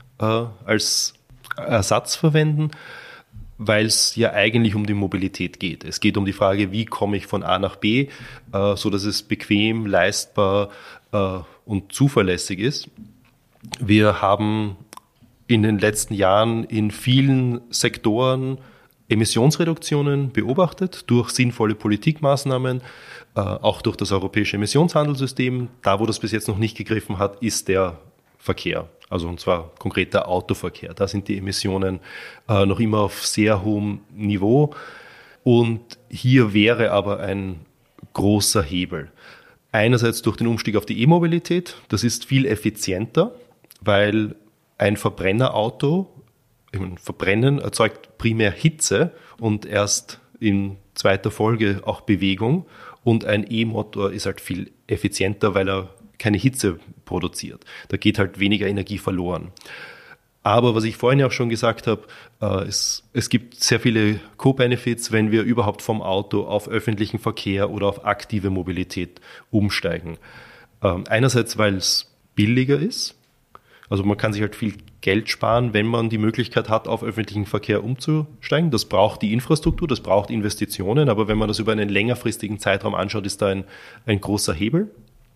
als Ersatz verwenden, weil es ja eigentlich um die Mobilität geht. Es geht um die Frage, wie komme ich von A nach B, so dass es bequem, leistbar und zuverlässig ist. Wir haben in den letzten Jahren in vielen Sektoren Emissionsreduktionen beobachtet durch sinnvolle Politikmaßnahmen, auch durch das europäische Emissionshandelssystem. Da, wo das bis jetzt noch nicht gegriffen hat, ist der Verkehr, also und zwar konkret der Autoverkehr. Da sind die Emissionen noch immer auf sehr hohem Niveau und hier wäre aber ein großer Hebel. Einerseits durch den Umstieg auf die E-Mobilität, das ist viel effizienter, weil ein Verbrennerauto, Verbrennen erzeugt primär Hitze und erst in zweiter Folge auch Bewegung und ein E-Motor ist halt viel effizienter, weil er keine Hitze produziert. Da geht halt weniger Energie verloren. Aber was ich vorhin ja auch schon gesagt habe, es gibt sehr viele Co-Benefits, wenn wir überhaupt vom Auto auf öffentlichen Verkehr oder auf aktive Mobilität umsteigen. Einerseits, weil es billiger ist. Also man kann sich halt viel Geld sparen, wenn man die Möglichkeit hat, auf öffentlichen Verkehr umzusteigen. Das braucht die Infrastruktur, das braucht Investitionen, aber wenn man das über einen längerfristigen Zeitraum anschaut, ist da ein großer Hebel.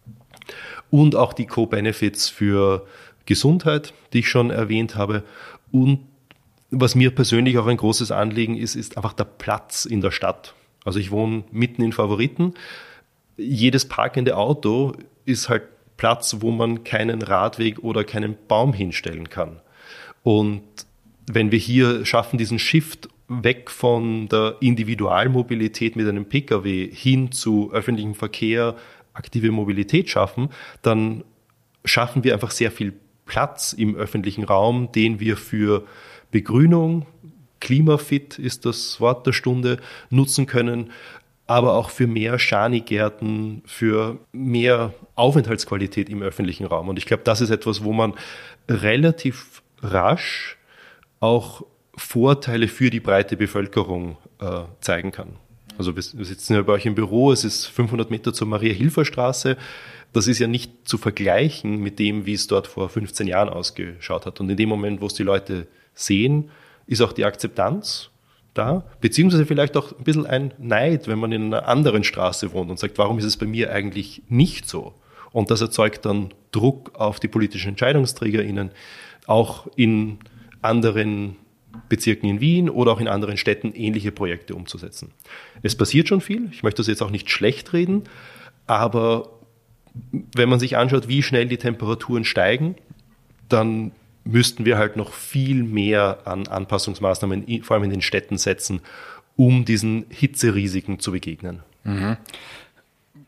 Und auch die Co-Benefits für Gesundheit, die ich schon erwähnt habe. Und was mir persönlich auch ein großes Anliegen ist einfach der Platz in der Stadt. Also ich wohne mitten in Favoriten. Jedes parkende Auto ist halt Platz, wo man keinen Radweg oder keinen Baum hinstellen kann. Und wenn wir hier schaffen, diesen Shift weg von der Individualmobilität mit einem Pkw hin zu öffentlichem Verkehr, aktive Mobilität schaffen, dann schaffen wir einfach sehr viel Platz im öffentlichen Raum, den wir für Begrünung, klimafit ist das Wort der Stunde, nutzen können, aber auch für mehr Schanigärten, für mehr Aufenthaltsqualität im öffentlichen Raum. Und ich glaube, das ist etwas, wo man relativ rasch auch Vorteile für die breite Bevölkerung zeigen kann. Also wir sitzen ja bei euch im Büro, es ist 500 Meter zur Maria-Hilfer-Straße. Das ist ja nicht zu vergleichen mit dem, wie es dort vor 15 Jahren ausgeschaut hat. Und in dem Moment, wo es die Leute sehen, ist auch die Akzeptanz da, beziehungsweise vielleicht auch ein bisschen ein Neid, wenn man in einer anderen Straße wohnt und sagt, warum ist es bei mir eigentlich nicht so? Und das erzeugt dann Druck auf die politischen EntscheidungsträgerInnen, auch in anderen Bezirken in Wien oder auch in anderen Städten ähnliche Projekte umzusetzen. Es passiert schon viel, ich möchte das jetzt auch nicht schlecht reden, aber wenn man sich anschaut, wie schnell die Temperaturen steigen, dann müssten wir halt noch viel mehr an Anpassungsmaßnahmen, vor allem in den Städten, setzen, um diesen Hitzerisiken zu begegnen.
Mhm.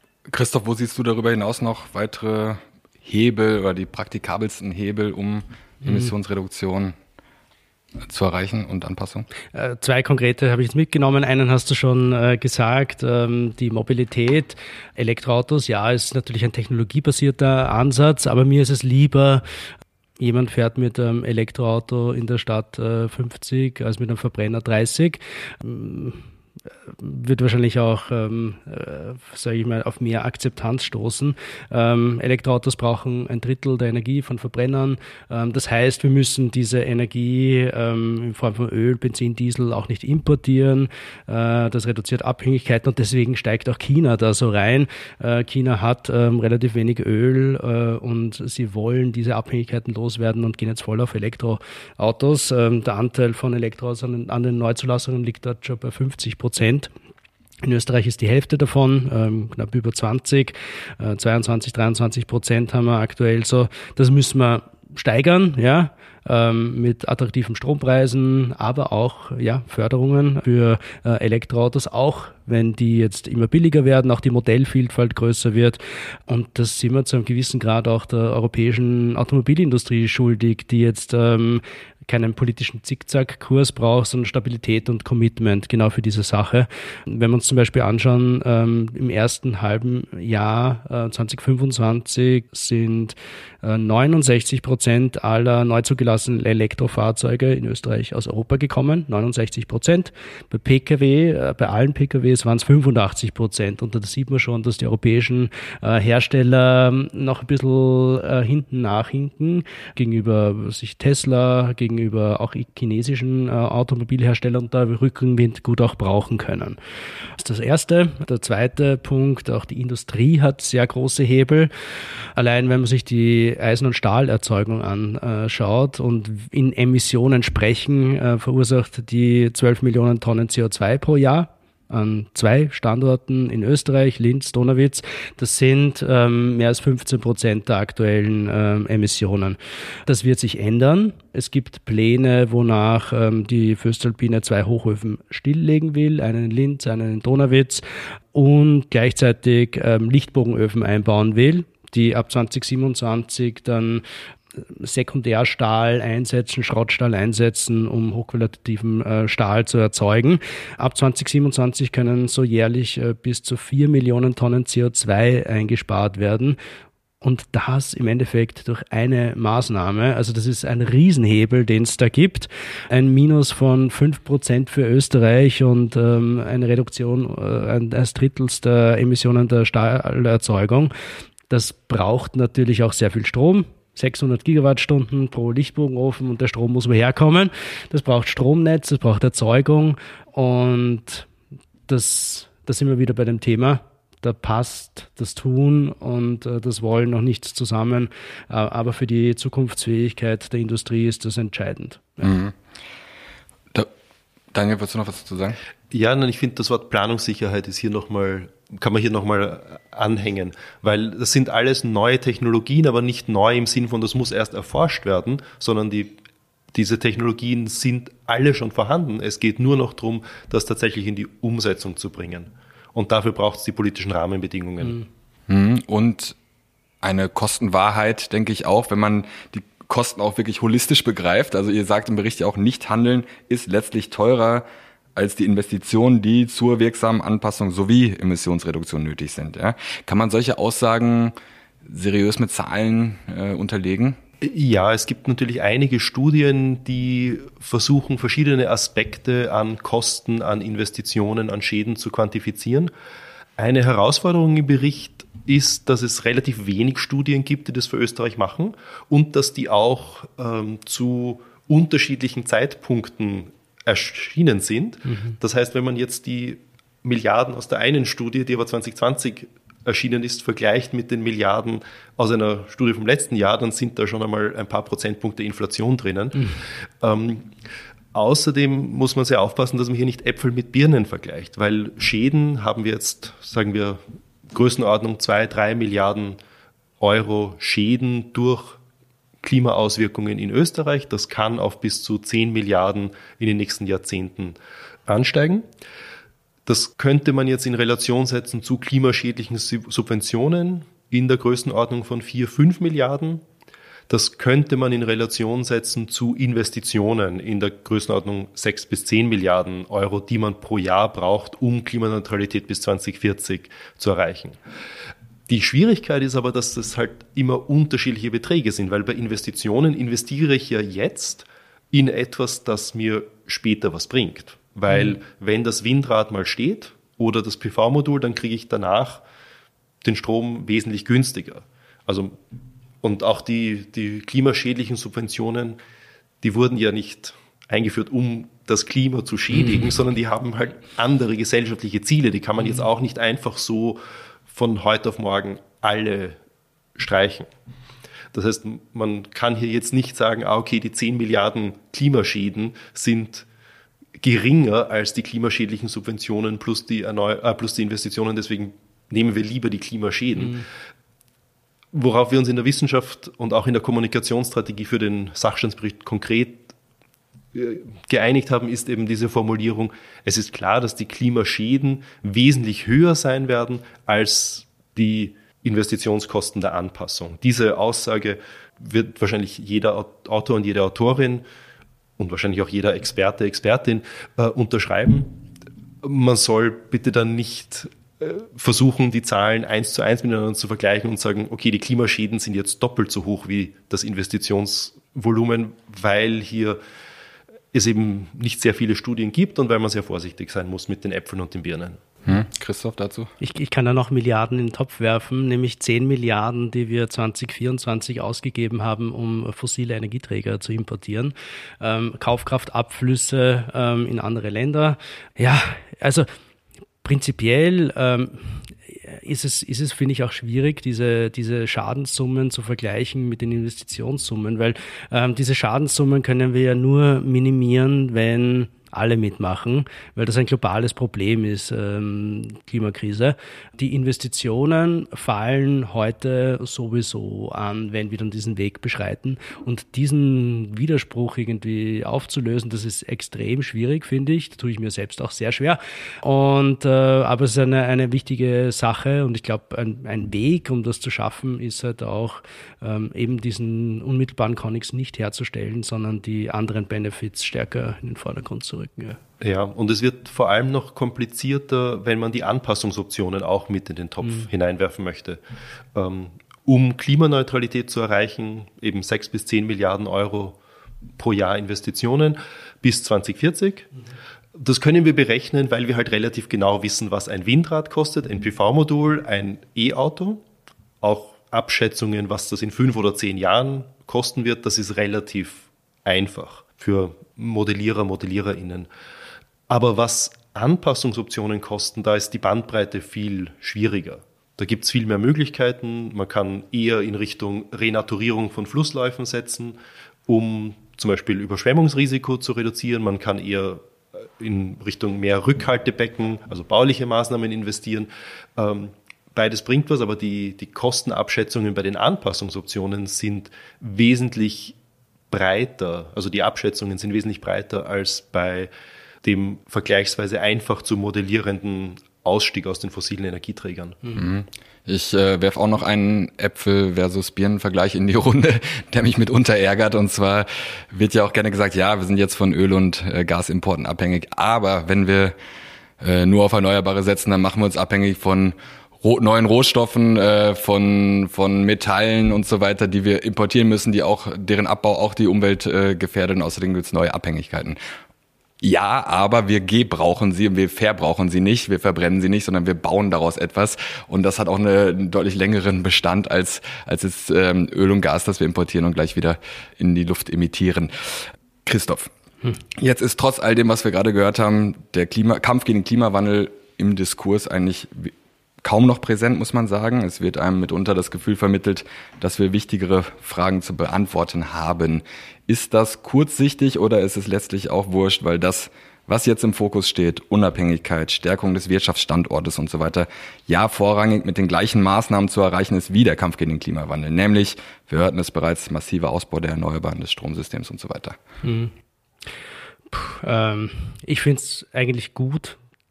Christoph, wo siehst du darüber hinaus noch weitere Hebel oder die praktikabelsten Hebel, um Emissionsreduktion zu erreichen und Anpassung?
2 konkrete habe ich jetzt mitgenommen. Einen hast du schon gesagt, die Mobilität. Elektroautos, ja, ist natürlich ein technologiebasierter Ansatz, aber mir ist es lieber, jemand fährt mit einem Elektroauto in der Stadt 50 als mit einem Verbrenner 30. Wird wahrscheinlich auch, sage ich mal, auf mehr Akzeptanz stoßen. Elektroautos brauchen 1/3 der Energie von Verbrennern. Das heißt, wir müssen diese Energie in Form von Öl, Benzin, Diesel auch nicht importieren. Das reduziert Abhängigkeiten und deswegen steigt auch China da so rein. China hat relativ wenig Öl und sie wollen diese Abhängigkeiten loswerden und gehen jetzt voll auf Elektroautos. Der Anteil von Elektroautos an den Neuzulassungen liegt dort schon bei 50%. In Österreich ist die Hälfte davon, knapp über 20, 22-23% haben wir aktuell so. Das müssen wir steigern, ja, mit attraktiven Strompreisen, aber auch Förderungen für Elektroautos, auch wenn die jetzt immer billiger werden, auch die Modellvielfalt größer wird. Und das sind wir zu einem gewissen Grad auch der europäischen Automobilindustrie schuldig, die jetzt keinen politischen Zickzack-Kurs braucht, sondern Stabilität und Commitment genau für diese Sache. Wenn wir uns zum Beispiel anschauen, im ersten halben Jahr 2025 sind 69% aller neu zugelassenen Elektrofahrzeuge in Österreich aus Europa gekommen. 69%. Bei Pkw, bei allen PKWs waren es 85%. Und da sieht man schon, dass die europäischen Hersteller noch ein bisschen hinten nachhinken gegenüber Tesla, gegenüber auch chinesischen Automobilherstellern da Rückenwind gut auch brauchen können. Das ist das Erste. Der zweite Punkt, auch die Industrie hat sehr große Hebel. Allein wenn man sich die Eisen- und Stahlerzeugung anschaut und in Emissionen sprechen, verursacht die 12 Millionen Tonnen CO2 pro Jahr an 2 Standorten in Österreich, Linz, Donawitz. Das sind mehr als 15% der aktuellen Emissionen. Das wird sich ändern. Es gibt Pläne, wonach die voestalpine 2 Hochöfen stilllegen will, einen in Linz, einen in Donawitz und gleichzeitig Lichtbogenöfen einbauen will, die ab 2027 dann Sekundärstahl einsetzen, Schrottstahl einsetzen, um hochqualitativen Stahl zu erzeugen. Ab 2027 können so jährlich bis zu 4 Millionen Tonnen CO2 eingespart werden. Und das im Endeffekt durch eine Maßnahme. Also das ist ein Riesenhebel, den es da gibt. Ein Minus von 5% für Österreich und eine Reduktion eines Drittels der Emissionen der Stahlerzeugung. Das braucht natürlich auch sehr viel Strom. 600 Gigawattstunden pro Lichtbogenofen und der Strom muss woher kommen. Das braucht Stromnetz, das braucht Erzeugung und da sind wir wieder bei dem Thema. Da passt das Tun und das Wollen noch nichts zusammen, aber für die Zukunftsfähigkeit der Industrie ist das entscheidend. Ja.
Mhm. Daniel, willst du noch was dazu sagen?
Ja, ich finde, das Wort Planungssicherheit ist kann man hier nochmal anhängen, weil das sind alles neue Technologien, aber nicht neu im Sinn von, das muss erst erforscht werden, sondern diese Technologien sind alle schon vorhanden. Es geht nur noch darum, das tatsächlich in die Umsetzung zu bringen. Und dafür braucht es die politischen Rahmenbedingungen.
Und eine Kostenwahrheit, denke ich auch, wenn man die Kosten auch wirklich holistisch begreift. Also ihr sagt im Bericht ja auch, nicht handeln ist letztlich teurer als die Investitionen, die zur wirksamen Anpassung sowie Emissionsreduktion nötig sind. Ja? Kann man solche Aussagen seriös mit Zahlen unterlegen?
Ja, es gibt natürlich einige Studien, die versuchen, verschiedene Aspekte an Kosten, an Investitionen, an Schäden zu quantifizieren. Eine Herausforderung im Bericht ist, dass es relativ wenig Studien gibt, die das für Österreich machen und dass die auch zu unterschiedlichen Zeitpunkten erschienen sind. Das heißt, wenn man jetzt die Milliarden aus der einen Studie, die aber 2020 erschienen ist, vergleicht mit den Milliarden aus einer Studie vom letzten Jahr, dann sind da schon einmal ein paar Prozentpunkte Inflation drinnen. Außerdem muss man sehr aufpassen, dass man hier nicht Äpfel mit Birnen vergleicht, weil Schäden haben wir jetzt, sagen wir, Größenordnung 2-3 Milliarden Euro Schäden durch Klimaauswirkungen in Österreich. Das kann auf bis zu 10 Milliarden in den nächsten Jahrzehnten ansteigen. Das könnte man jetzt in Relation setzen zu klimaschädlichen Subventionen in der Größenordnung von 4-5 Milliarden. Das könnte man in Relation setzen zu Investitionen in der Größenordnung 6 bis 10 Milliarden Euro, die man pro Jahr braucht, um Klimaneutralität bis 2040 zu erreichen. Die Schwierigkeit ist aber, dass das halt immer unterschiedliche Beträge sind, weil bei Investitionen investiere ich ja jetzt in etwas, das mir später was bringt. Weil wenn das Windrad mal steht oder das PV-Modul, dann kriege ich danach den Strom wesentlich günstiger. Also, und auch die klimaschädlichen Subventionen, die wurden ja nicht eingeführt, um das Klima zu schädigen, sondern die haben halt andere gesellschaftliche Ziele. Die kann man jetzt auch nicht einfach so von heute auf morgen alle streichen. Das heißt, man kann hier jetzt nicht sagen, okay, die 10 Milliarden Klimaschäden sind geringer als die klimaschädlichen Subventionen plus die Investitionen, deswegen nehmen wir lieber die Klimaschäden. Worauf wir uns in der Wissenschaft und auch in der Kommunikationsstrategie für den Sachstandsbericht konkret geeinigt haben, ist eben diese Formulierung, es ist klar, dass die Klimaschäden wesentlich höher sein werden als die Investitionskosten der Anpassung. Diese Aussage wird wahrscheinlich jeder Autor und jede Autorin und wahrscheinlich auch jeder Experte, Expertin unterschreiben. Man soll bitte dann nicht versuchen, die Zahlen 1:1 miteinander zu vergleichen und sagen, okay, die Klimaschäden sind jetzt doppelt so hoch wie das Investitionsvolumen, weil hier es eben nicht sehr viele Studien gibt und weil man sehr vorsichtig sein muss mit den Äpfeln und den Birnen.
Christoph dazu?
Ich kann da noch Milliarden in den Topf werfen, nämlich 10 Milliarden, die wir 2024 ausgegeben haben, um fossile Energieträger zu importieren. Kaufkraftabflüsse in andere Länder. Ja, also prinzipiell ist es, finde ich, auch schwierig, diese Schadenssummen zu vergleichen mit den Investitionssummen, weil diese Schadenssummen können wir ja nur minimieren, wenn alle mitmachen, weil das ein globales Problem ist, Klimakrise. Die Investitionen fallen heute sowieso an, wenn wir dann diesen Weg beschreiten. Und diesen Widerspruch irgendwie aufzulösen, das ist extrem schwierig, finde ich. Da tue ich mir selbst auch sehr schwer. Aber es ist eine wichtige Sache und ich glaube, ein Weg, um das zu schaffen, ist halt auch eben diesen unmittelbaren Konnex nicht herzustellen, sondern die anderen Benefits stärker in den Vordergrund zu rücken.
Ja, und es wird vor allem noch komplizierter, wenn man die Anpassungsoptionen auch mit in den Topf hineinwerfen möchte. Um Klimaneutralität zu erreichen, eben 6 bis 10 Milliarden Euro pro Jahr Investitionen bis 2040. Das können wir berechnen, weil wir halt relativ genau wissen, was ein Windrad kostet, ein PV-Modul, ein E-Auto, auch Abschätzungen, was das in 5 oder 10 Jahren kosten wird, das ist relativ einfach für Modellierer, ModelliererInnen. Aber was Anpassungsoptionen kosten, da ist die Bandbreite viel schwieriger. Da gibt es viel mehr Möglichkeiten. Man kann eher in Richtung Renaturierung von Flussläufen setzen, um zum Beispiel Überschwemmungsrisiko zu reduzieren. Man kann eher in Richtung mehr Rückhaltebecken, also bauliche Maßnahmen investieren. Beides bringt was, aber die Kostenabschätzungen bei den Anpassungsoptionen sind wesentlich breiter, also die Abschätzungen sind wesentlich breiter als bei dem vergleichsweise einfach zu modellierenden Ausstieg aus den fossilen Energieträgern.
Ich werfe auch noch einen Äpfel versus Birnen-Vergleich in die Runde, der mich mitunter ärgert. Und zwar wird ja auch gerne gesagt, ja, wir sind jetzt von Öl- und Gasimporten abhängig. Aber wenn wir nur auf Erneuerbare setzen, dann machen wir uns abhängig von neuen Rohstoffen, von Metallen und so weiter, die wir importieren müssen, deren Abbau auch die Umwelt gefährdet und außerdem gibt es neue Abhängigkeiten. Ja, aber wir gebrauchen sie und wir verbrauchen sie nicht, wir verbrennen sie nicht, sondern wir bauen daraus etwas und das hat auch einen deutlich längeren Bestand als jetzt Öl und Gas, das wir importieren und gleich wieder in die Luft emittieren. Christoph, jetzt ist trotz all dem, was wir gerade gehört haben, der Kampf gegen den Klimawandel im Diskurs eigentlich kaum noch präsent, muss man sagen. Es wird einem mitunter das Gefühl vermittelt, dass wir wichtigere Fragen zu beantworten haben. Ist das kurzsichtig oder ist es letztlich auch wurscht, weil das, was jetzt im Fokus steht, Unabhängigkeit, Stärkung des Wirtschaftsstandortes und so weiter, ja vorrangig mit den gleichen Maßnahmen zu erreichen ist wie der Kampf gegen den Klimawandel. Nämlich, wir hörten es bereits, massiver Ausbau der Erneuerbaren, des Stromsystems und so weiter.
Ich finde es eigentlich gut,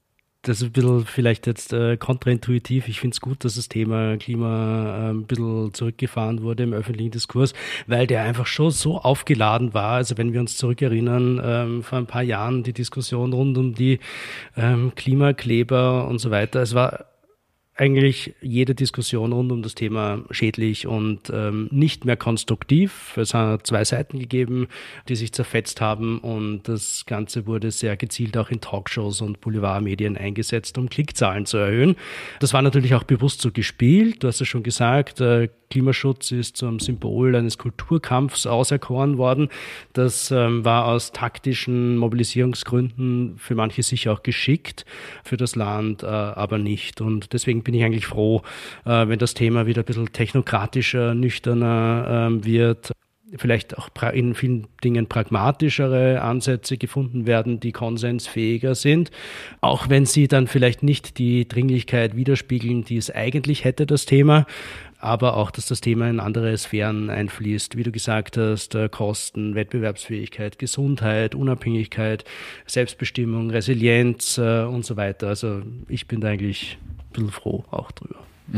das ist ein bisschen vielleicht jetzt kontraintuitiv. Ich finde es gut, dass das Thema Klima ein bisschen zurückgefahren wurde im öffentlichen Diskurs, weil der einfach schon so aufgeladen war. Also wenn wir uns zurückerinnern, vor ein paar Jahren die Diskussion rund um die Klimakleber und so weiter. Es war eigentlich jede Diskussion rund um das Thema schädlich und nicht mehr konstruktiv. Es hat zwei Seiten gegeben, die sich zerfetzt haben, und das Ganze wurde sehr gezielt auch in Talkshows und Boulevardmedien eingesetzt, um Klickzahlen zu erhöhen. Das war natürlich auch bewusst so gespielt. Du hast es schon gesagt, Klimaschutz ist zum Symbol eines Kulturkampfs auserkoren worden. Das war aus taktischen Mobilisierungsgründen für manche sicher auch geschickt, für das Land aber nicht. Und deswegen bin ich eigentlich froh, wenn das Thema wieder ein bisschen technokratischer, nüchterner wird. Vielleicht auch in vielen Dingen pragmatischere Ansätze gefunden werden, die konsensfähiger sind, auch wenn sie dann vielleicht nicht die Dringlichkeit widerspiegeln, die es eigentlich hätte, das Thema, aber auch, dass das Thema in andere Sphären einfließt, wie du gesagt hast, Kosten, Wettbewerbsfähigkeit, Gesundheit, Unabhängigkeit, Selbstbestimmung, Resilienz und so weiter. Also ich bin da eigentlich ein bisschen froh auch drüber.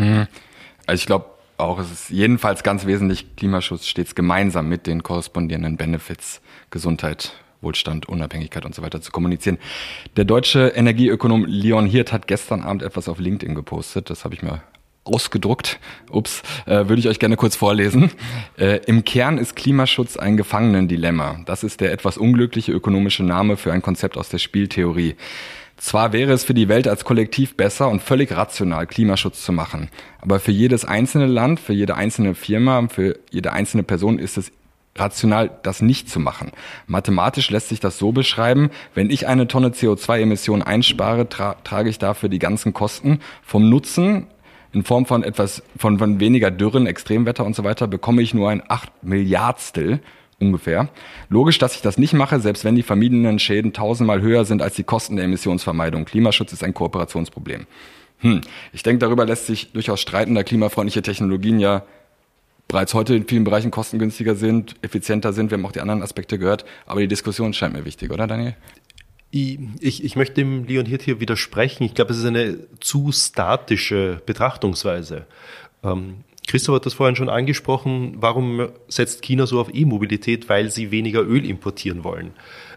Also ich glaube, auch es ist jedenfalls ganz wesentlich, Klimaschutz stets gemeinsam mit den korrespondierenden Benefits, Gesundheit, Wohlstand, Unabhängigkeit und so weiter zu kommunizieren. Der deutsche Energieökonom Leon Hirt hat gestern Abend etwas auf LinkedIn gepostet, das habe ich mir ausgedruckt. Würde ich euch gerne kurz vorlesen. Im Kern ist Klimaschutz ein Gefangenendilemma. Das ist der etwas unglückliche ökonomische Name für ein Konzept aus der Spieltheorie. Zwar wäre es für die Welt als Kollektiv besser und völlig rational, Klimaschutz zu machen, aber für jedes einzelne Land, für jede einzelne Firma, für jede einzelne Person ist es rational, das nicht zu machen. Mathematisch lässt sich das so beschreiben: Wenn ich eine Tonne CO2-Emissionen einspare, trage ich dafür die ganzen Kosten. Vom Nutzen in Form von von weniger Dürren, Extremwetter und so weiter bekomme ich nur ein 8 Milliardstel ungefähr. Logisch, dass ich das nicht mache, selbst wenn die vermiedenen Schäden 1000-mal höher sind als die Kosten der Emissionsvermeidung. Klimaschutz ist ein Kooperationsproblem. Ich denke, darüber lässt sich durchaus streiten, da klimafreundliche Technologien ja bereits heute in vielen Bereichen kostengünstiger sind, effizienter sind. Wir haben auch die anderen Aspekte gehört. Aber die Diskussion scheint mir wichtig, oder Daniel?
Ich möchte dem Leon Hirt hier widersprechen. Ich glaube, es ist eine zu statische Betrachtungsweise. Christoph hat das vorhin schon angesprochen. Warum setzt China so auf E-Mobilität? Weil sie weniger Öl importieren wollen.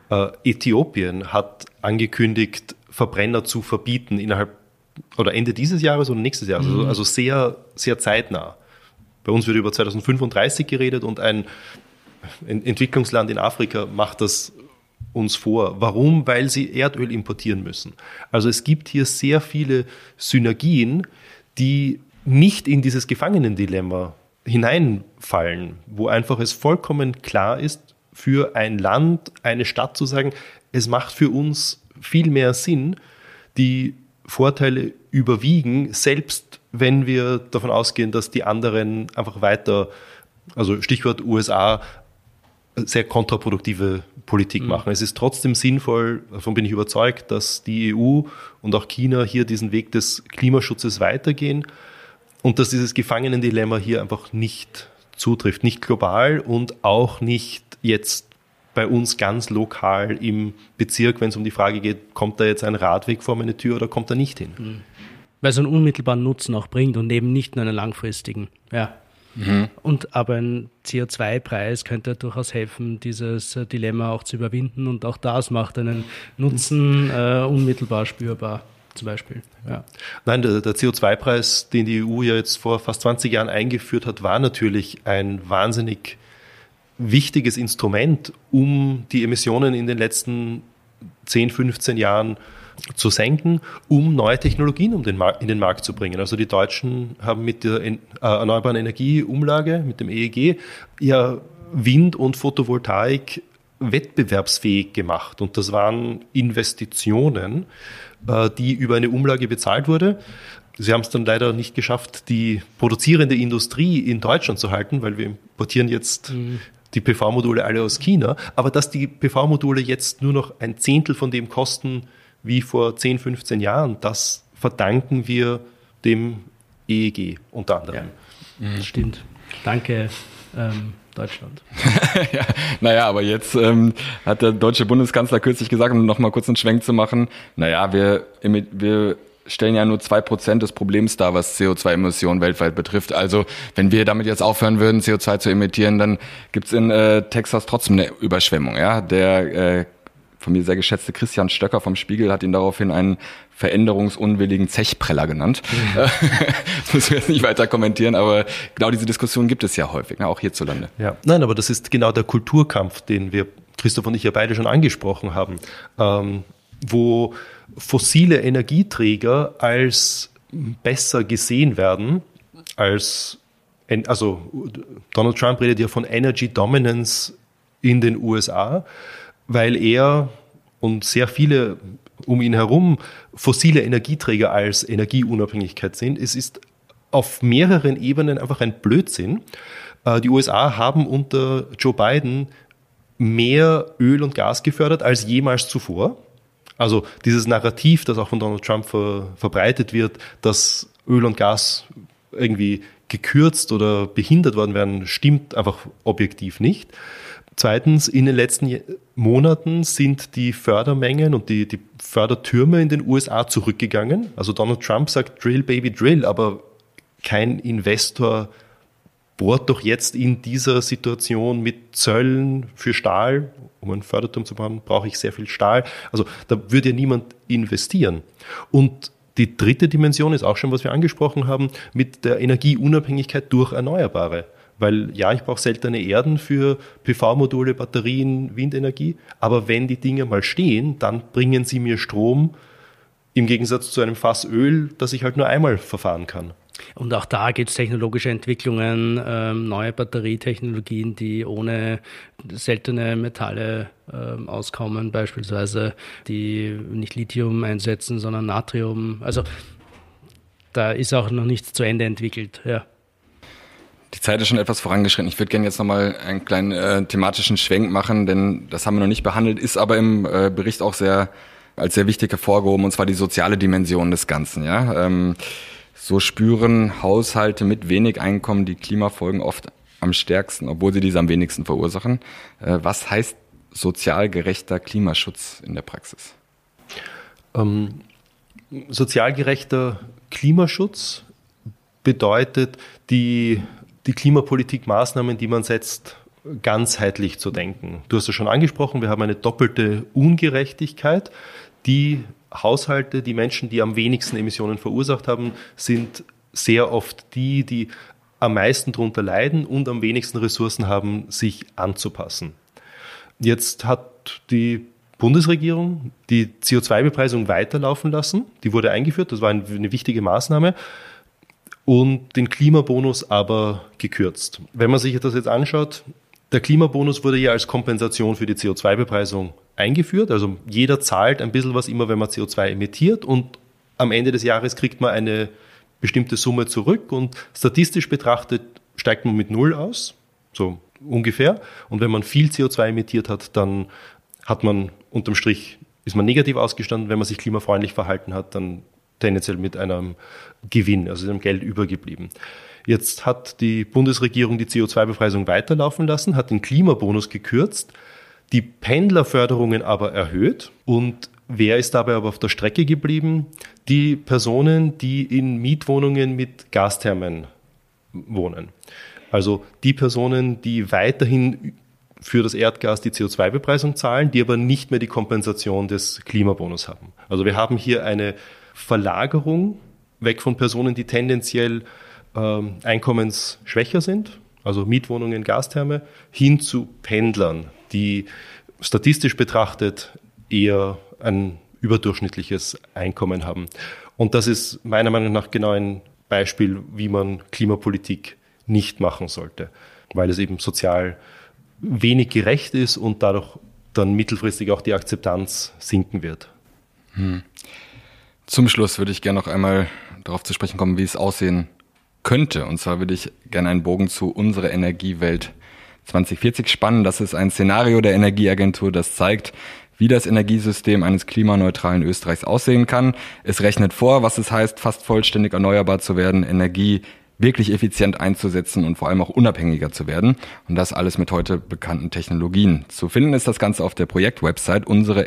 Äthiopien hat angekündigt, Verbrenner zu verbieten innerhalb oder Ende dieses Jahres oder nächstes Jahres. Also sehr, sehr zeitnah. Bei uns wird über 2035 geredet und ein Entwicklungsland in Afrika macht das uns vor. Warum? Weil sie Erdöl importieren müssen. Also es gibt hier sehr viele Synergien, die nicht in dieses Gefangenendilemma hineinfallen, wo einfach es vollkommen klar ist, für ein Land, eine Stadt zu sagen, es macht für uns viel mehr Sinn, die Vorteile überwiegen, selbst wenn wir davon ausgehen, dass die anderen einfach weiter, also Stichwort USA, sehr kontraproduktive Politik machen. Es ist trotzdem sinnvoll, davon bin ich überzeugt, dass die EU und auch China hier diesen Weg des Klimaschutzes weitergehen und dass dieses Gefangenendilemma hier einfach nicht zutrifft, nicht global und auch nicht jetzt bei uns ganz lokal im Bezirk, wenn es um die Frage geht, kommt da jetzt ein Radweg vor meine Tür oder kommt da nicht hin?
Weil es einen unmittelbaren Nutzen auch bringt und eben nicht nur einen langfristigen. Ja. Und aber ein CO2-Preis könnte durchaus helfen, dieses Dilemma auch zu überwinden, und auch das macht einen Nutzen unmittelbar spürbar, zum Beispiel. Ja.
Nein, der CO2-Preis, den die EU ja jetzt vor fast 20 Jahren eingeführt hat, war natürlich ein wahnsinnig wichtiges Instrument, um die Emissionen in den letzten 10, 15 Jahren zu senken, um neue Technologien in den Markt zu bringen. Also die Deutschen haben mit der Erneuerbaren Energieumlage, mit dem EEG, ja Wind und Photovoltaik wettbewerbsfähig gemacht. Und das waren Investitionen, die über eine Umlage bezahlt wurde. Sie haben es dann leider nicht geschafft, die produzierende Industrie in Deutschland zu halten, weil wir importieren jetzt die PV-Module alle aus China. Aber dass die PV-Module jetzt nur noch ein Zehntel von dem kosten wie vor 10, 15 Jahren, das verdanken wir dem EEG unter anderem.
Ja, das stimmt. Danke Deutschland.
Ja, naja, aber jetzt hat der deutsche Bundeskanzler kürzlich gesagt, um noch mal kurz einen Schwenk zu machen, naja, wir stellen ja nur 2% des Problems dar, was CO2-Emissionen weltweit betrifft. Also wenn wir damit jetzt aufhören würden, CO2 zu emittieren, dann gibt's in Texas trotzdem eine Überschwemmung. Ja, der von mir sehr geschätzte Christian Stöcker vom Spiegel hat ihn daraufhin einen veränderungsunwilligen Zechpreller genannt. Das müssen wir jetzt nicht weiter kommentieren, aber genau diese Diskussion gibt es ja häufig, auch hierzulande.
Ja, nein, aber das ist genau der Kulturkampf, den wir, Christoph und ich ja beide schon angesprochen haben, wo fossile Energieträger als besser gesehen werden also Donald Trump redet ja von Energy Dominance in den USA, weil er und sehr viele um ihn herum fossile Energieträger als Energieunabhängigkeit sehen. Es ist auf mehreren Ebenen einfach ein Blödsinn. Die USA haben unter Joe Biden mehr Öl und Gas gefördert als jemals zuvor. Also dieses Narrativ, das auch von Donald Trump verbreitet wird, dass Öl und Gas irgendwie gekürzt oder behindert worden wären, stimmt einfach objektiv nicht. Zweitens, in den letzten Monaten sind die Fördermengen und die Fördertürme in den USA zurückgegangen. Also Donald Trump sagt Drill, Baby, Drill, aber kein Investor bohrt doch jetzt in dieser Situation mit Zöllen für Stahl. Um einen Förderturm zu bauen, brauche ich sehr viel Stahl. Also da würde ja niemand investieren. Und die dritte Dimension ist auch schon, was wir angesprochen haben, mit der Energieunabhängigkeit durch Erneuerbare. Weil ja, ich brauche seltene Erden für PV-Module, Batterien, Windenergie. Aber wenn die Dinge mal stehen, dann bringen sie mir Strom im Gegensatz zu einem Fass Öl, das ich halt nur einmal verfahren kann.
Und auch da gibt es technologische Entwicklungen, neue Batterietechnologien, die ohne seltene Metalle auskommen, beispielsweise die nicht Lithium einsetzen, sondern Natrium. Also da ist auch noch nichts zu Ende entwickelt. Ja.
Die Zeit ist schon etwas vorangeschritten. Ich würde gerne jetzt nochmal einen kleinen thematischen Schwenk machen, denn das haben wir noch nicht behandelt, ist aber im Bericht auch als sehr wichtig hervorgehoben, und zwar die soziale Dimension des Ganzen. Ja. So spüren Haushalte mit wenig Einkommen die Klimafolgen oft am stärksten, obwohl sie diese am wenigsten verursachen. Was heißt sozial gerechter Klimaschutz in der Praxis?
Sozial gerechter Klimaschutz bedeutet, die Klimapolitikmaßnahmen, die man setzt, ganzheitlich zu denken. Du hast es schon angesprochen, wir haben eine doppelte Ungerechtigkeit. Die Haushalte, die Menschen, die am wenigsten Emissionen verursacht haben, sind sehr oft die am meisten darunter leiden und am wenigsten Ressourcen haben, sich anzupassen. Jetzt hat die Bundesregierung die CO2-Bepreisung weiterlaufen lassen. Die wurde eingeführt, das war eine wichtige Maßnahme. Und den Klimabonus aber gekürzt. Wenn man sich das jetzt anschaut, der Klimabonus wurde ja als Kompensation für die CO2-Bepreisung eingeführt. Also jeder zahlt ein bisschen was immer, wenn man CO2 emittiert, und am Ende des Jahres kriegt man eine bestimmte Summe zurück, und statistisch betrachtet steigt man mit 0 aus, so ungefähr. Und wenn man viel CO2 emittiert hat, dann hat man unterm Strich, ist man negativ ausgestanden. Wenn man sich klimafreundlich verhalten hat, dann tendenziell mit einem Gewinn, also einem Geld übergeblieben. Jetzt hat die Bundesregierung die CO2-Bepreisung weiterlaufen lassen, hat den Klimabonus gekürzt, die Pendlerförderungen aber erhöht. Und wer ist dabei aber auf der Strecke geblieben? Die Personen, die in Mietwohnungen mit Gasthermen wohnen. Also die Personen, die weiterhin für das Erdgas die CO2-Bepreisung zahlen, die aber nicht mehr die Kompensation des Klimabonus haben. Also wir haben hier eine Verlagerung weg von Personen, die tendenziell einkommensschwächer sind, also Mietwohnungen, Gastherme, hin zu Pendlern, die statistisch betrachtet eher ein überdurchschnittliches Einkommen haben. Und das ist meiner Meinung nach genau ein Beispiel, wie man Klimapolitik nicht machen sollte, weil es eben sozial wenig gerecht ist und dadurch dann mittelfristig auch die Akzeptanz sinken wird.
Zum Schluss würde ich gerne noch einmal darauf zu sprechen kommen, wie es aussehen könnte. Und zwar würde ich gerne einen Bogen zu unserer Energiewelt 2040 spannen. Das ist ein Szenario der Energieagentur, das zeigt, wie das Energiesystem eines klimaneutralen Österreichs aussehen kann. Es rechnet vor, was es heißt, fast vollständig erneuerbar zu werden, Energie wirklich effizient einzusetzen und vor allem auch unabhängiger zu werden. Und das alles mit heute bekannten Technologien. Zu finden ist das Ganze auf der Projektwebsite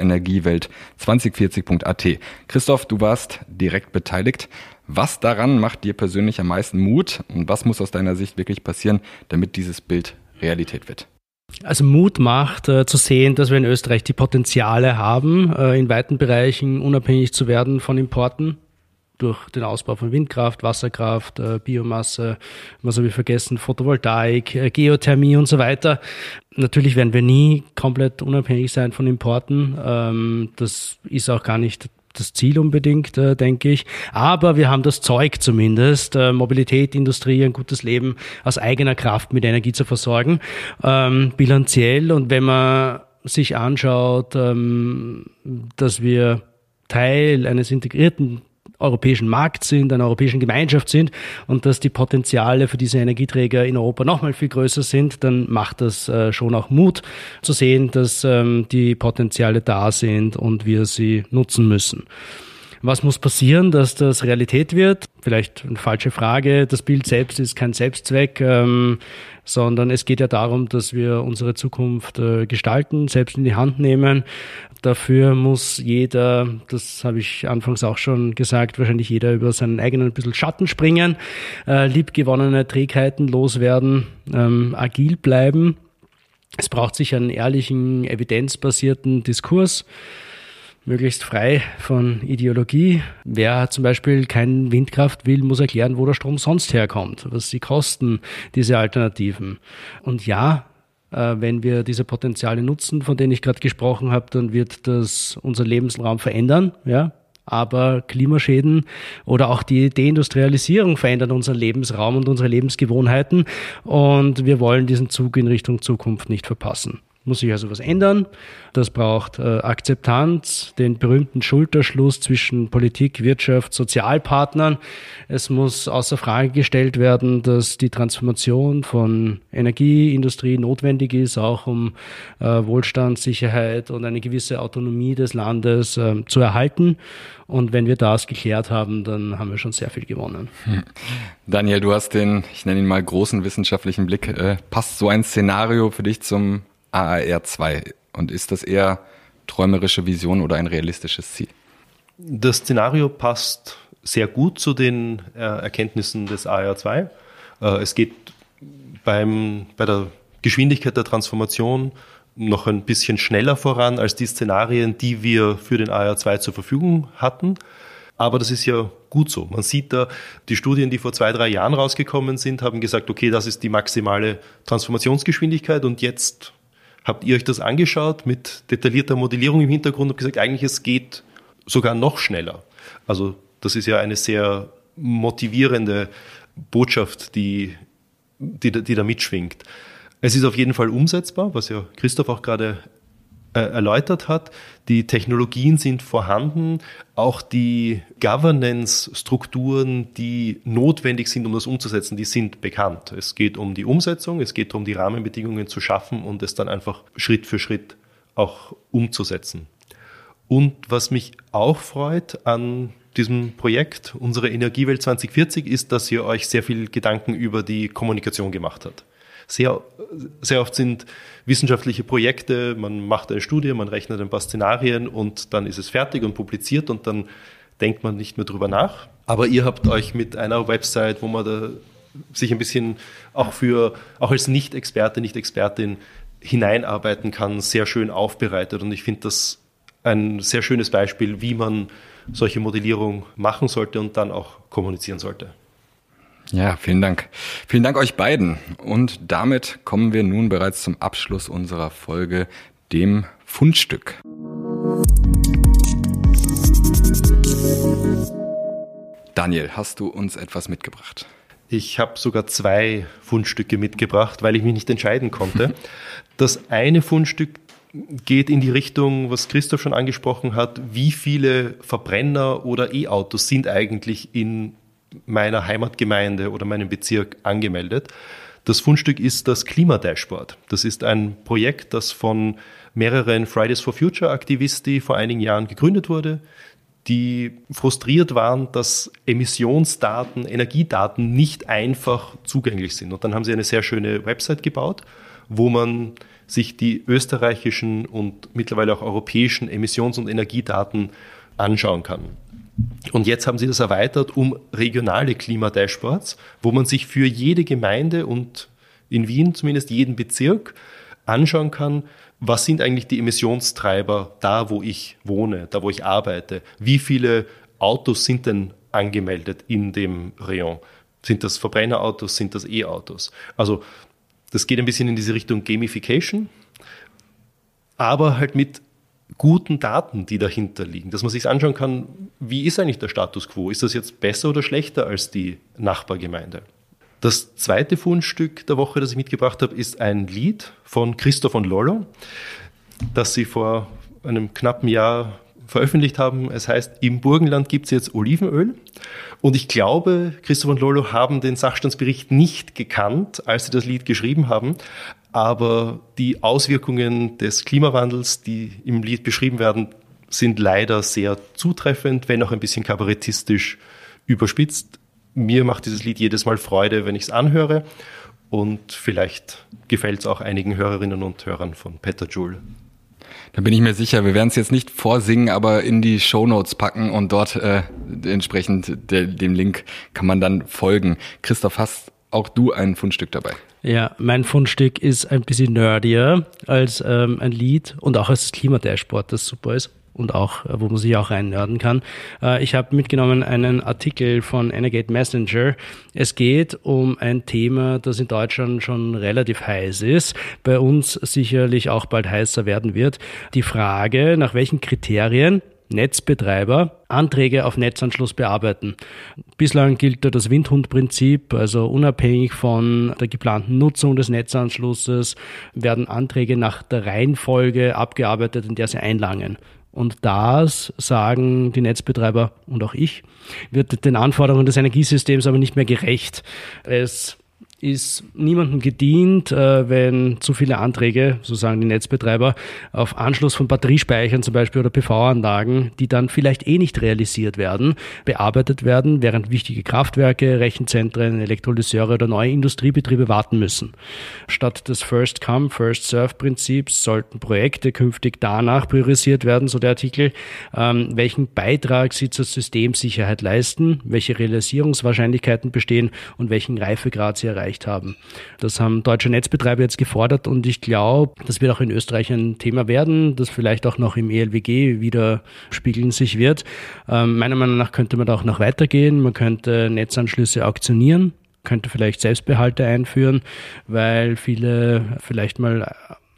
unsereenergiewelt2040.at. Christoph, du warst direkt beteiligt. Was daran macht dir persönlich am meisten Mut und was muss aus deiner Sicht wirklich passieren, damit dieses Bild Realität wird?
Also Mut macht, zu sehen, dass wir in Österreich die Potenziale haben, in weiten Bereichen unabhängig zu werden von Importen. Durch den Ausbau von Windkraft, Wasserkraft, Biomasse, was habe ich vergessen, Photovoltaik, Geothermie und so weiter. Natürlich werden wir nie komplett unabhängig sein von Importen. Das ist auch gar nicht das Ziel unbedingt, denke ich. Aber wir haben das Zeug zumindest, Mobilität, Industrie, ein gutes Leben aus eigener Kraft mit Energie zu versorgen, bilanziell. Und wenn man sich anschaut, dass wir Teil eines integrierten europäischen Markt sind, einer europäischen Gemeinschaft sind und dass die Potenziale für diese Energieträger in Europa nochmal viel größer sind, dann macht das schon auch Mut zu sehen, dass die Potenziale da sind und wir sie nutzen müssen. Was muss passieren, dass das Realität wird? Vielleicht eine falsche Frage. Das Bild selbst ist kein Selbstzweck, sondern es geht ja darum, dass wir unsere Zukunft gestalten, selbst in die Hand nehmen. Dafür muss jeder, das habe ich anfangs auch schon gesagt, wahrscheinlich jeder über seinen eigenen ein bisschen Schatten springen, liebgewonnene Trägheiten loswerden, agil bleiben. Es braucht sicher einen ehrlichen, evidenzbasierten Diskurs, möglichst frei von Ideologie. Wer zum Beispiel kein Windkraft will, muss erklären, wo der Strom sonst herkommt, was sie kosten, diese Alternativen. Und ja, wenn wir diese Potenziale nutzen, von denen ich gerade gesprochen habe, dann wird das unseren Lebensraum verändern, ja. Aber Klimaschäden oder auch die Deindustrialisierung verändern unseren Lebensraum und unsere Lebensgewohnheiten. Und wir wollen diesen Zug in Richtung Zukunft nicht verpassen. Muss sich also was ändern. Das braucht Akzeptanz, den berühmten Schulterschluss zwischen Politik, Wirtschaft, Sozialpartnern. Es muss außer Frage gestellt werden, dass die Transformation von Energieindustrie notwendig ist, auch um Wohlstand, Sicherheit und eine gewisse Autonomie des Landes zu erhalten. Und wenn wir das geklärt haben, dann haben wir schon sehr viel gewonnen.
Daniel, du hast den, ich nenne ihn mal, großen wissenschaftlichen Blick. Passt so ein Szenario für dich zum AR2 und ist das eher träumerische Vision oder ein realistisches Ziel?
Das Szenario passt sehr gut zu den Erkenntnissen des AR2. Es geht bei der Geschwindigkeit der Transformation noch ein bisschen schneller voran als die Szenarien, die wir für den AR2 zur Verfügung hatten. Aber das ist ja gut so. Man sieht da, die Studien, die vor 2-3 Jahren rausgekommen sind, haben gesagt, okay, das ist die maximale Transformationsgeschwindigkeit und jetzt habt ihr euch das angeschaut mit detaillierter Modellierung im Hintergrund und gesagt, eigentlich es geht sogar noch schneller. Also das ist ja eine sehr motivierende Botschaft, die da mitschwingt. Es ist auf jeden Fall umsetzbar, was ja Christoph auch gerade erläutert hat. Die Technologien sind vorhanden, auch die Governance-Strukturen, die notwendig sind, um das umzusetzen, die sind bekannt. Es geht um die Umsetzung, es geht darum, die Rahmenbedingungen zu schaffen und es dann einfach Schritt für Schritt auch umzusetzen. Und was mich auch freut an diesem Projekt, unsere Energiewelt 2040, ist, dass ihr euch sehr viel Gedanken über die Kommunikation gemacht habt. Sehr, sehr oft sind wissenschaftliche Projekte, man macht eine Studie, man rechnet ein paar Szenarien und dann ist es fertig und publiziert und dann denkt man nicht mehr drüber nach. Aber ihr habt euch mit einer Website, wo man da sich ein bisschen auch als Nicht-Experte, Nicht-Expertin hineinarbeiten kann, sehr schön aufbereitet. Und ich finde das ein sehr schönes Beispiel, wie man solche Modellierung machen sollte und dann auch kommunizieren sollte.
Ja, vielen Dank. Vielen Dank euch beiden. Und damit kommen wir nun bereits zum Abschluss unserer Folge, dem Fundstück. Daniel, hast du uns etwas mitgebracht?
Ich habe sogar 2 Fundstücke mitgebracht, weil ich mich nicht entscheiden konnte. Das eine Fundstück geht in die Richtung, was Christoph schon angesprochen hat, wie viele Verbrenner oder E-Autos sind eigentlich in meiner Heimatgemeinde oder meinem Bezirk angemeldet. Das Fundstück ist das Klimadashboard. Das ist ein Projekt, das von mehreren Fridays for Future Aktivisten vor einigen Jahren gegründet wurde. die frustriert waren, dass Emissionsdaten, Energiedaten nicht einfach zugänglich sind. Und dann haben sie eine sehr schöne Website gebaut, wo man sich die österreichischen und mittlerweile auch europäischen Emissions- und Energiedaten anschauen kann. Und jetzt haben sie das erweitert um regionale Klimadashboards, wo man sich für jede Gemeinde und in Wien zumindest jeden Bezirk anschauen kann, was sind eigentlich die Emissionstreiber da, wo ich wohne, da, wo ich arbeite? Wie viele Autos sind denn angemeldet in dem Rayon? Sind das Verbrennerautos, sind das E-Autos? Also das geht ein bisschen in diese Richtung Gamification, aber halt mit guten Daten, die dahinter liegen, dass man sich anschauen kann, wie ist eigentlich der Status quo? Ist das jetzt besser oder schlechter als die Nachbargemeinde? Das zweite Fundstück der Woche, das ich mitgebracht habe, ist ein Lied von Christoph und Lolo, das sie vor einem knappen Jahr veröffentlicht haben. Es heißt, im Burgenland gibt es jetzt Olivenöl. Und ich glaube, Christoph und Lolo haben den Sachstandsbericht nicht gekannt, als sie das Lied geschrieben haben. Aber die Auswirkungen des Klimawandels, die im Lied beschrieben werden, sind leider sehr zutreffend, wenn auch ein bisschen kabarettistisch überspitzt. Mir macht dieses Lied jedes Mal Freude, wenn ich es anhöre. Und vielleicht gefällt es auch einigen Hörerinnen und Hörern von Petajoule.
Da bin ich mir sicher, wir werden es jetzt nicht vorsingen, aber in die Shownotes packen und dort entsprechend dem Link kann man dann folgen. Christoph, hast auch du ein Fundstück dabei?
Ja, mein Fundstück ist ein bisschen nerdier als ein Lied und auch als das Klimadashboard, das super ist. Und auch, wo man sich auch reinnörden kann. Ich habe mitgenommen einen Artikel von Energate Messenger. Es geht um ein Thema, das in Deutschland schon relativ heiß ist, bei uns sicherlich auch bald heißer werden wird. Die Frage, nach welchen Kriterien Netzbetreiber Anträge auf Netzanschluss bearbeiten. Bislang gilt da das Windhundprinzip, also unabhängig von der geplanten Nutzung des Netzanschlusses werden Anträge nach der Reihenfolge abgearbeitet, in der sie einlangen. Und das, sagen die Netzbetreiber und auch ich, wird den Anforderungen des Energiesystems aber nicht mehr gerecht. Es ist niemandem gedient, wenn zu viele Anträge, so sagen die Netzbetreiber, auf Anschluss von Batteriespeichern zum Beispiel oder PV-Anlagen, die dann vielleicht nicht realisiert werden, bearbeitet werden, während wichtige Kraftwerke, Rechenzentren, Elektrolyseure oder neue Industriebetriebe warten müssen. Statt des First-Come, First-Serve-Prinzips sollten Projekte künftig danach priorisiert werden, so der Artikel, welchen Beitrag sie zur Systemsicherheit leisten, welche Realisierungswahrscheinlichkeiten bestehen und welchen Reifegrad sie erreichen haben. Das haben deutsche Netzbetreiber jetzt gefordert und ich glaube, das wird auch in Österreich ein Thema werden, das vielleicht auch noch im ELWG wieder spiegeln sich wird. Meiner Meinung nach könnte man da auch noch weitergehen. Man könnte Netzanschlüsse auktionieren, könnte vielleicht Selbstbehalte einführen, weil viele vielleicht mal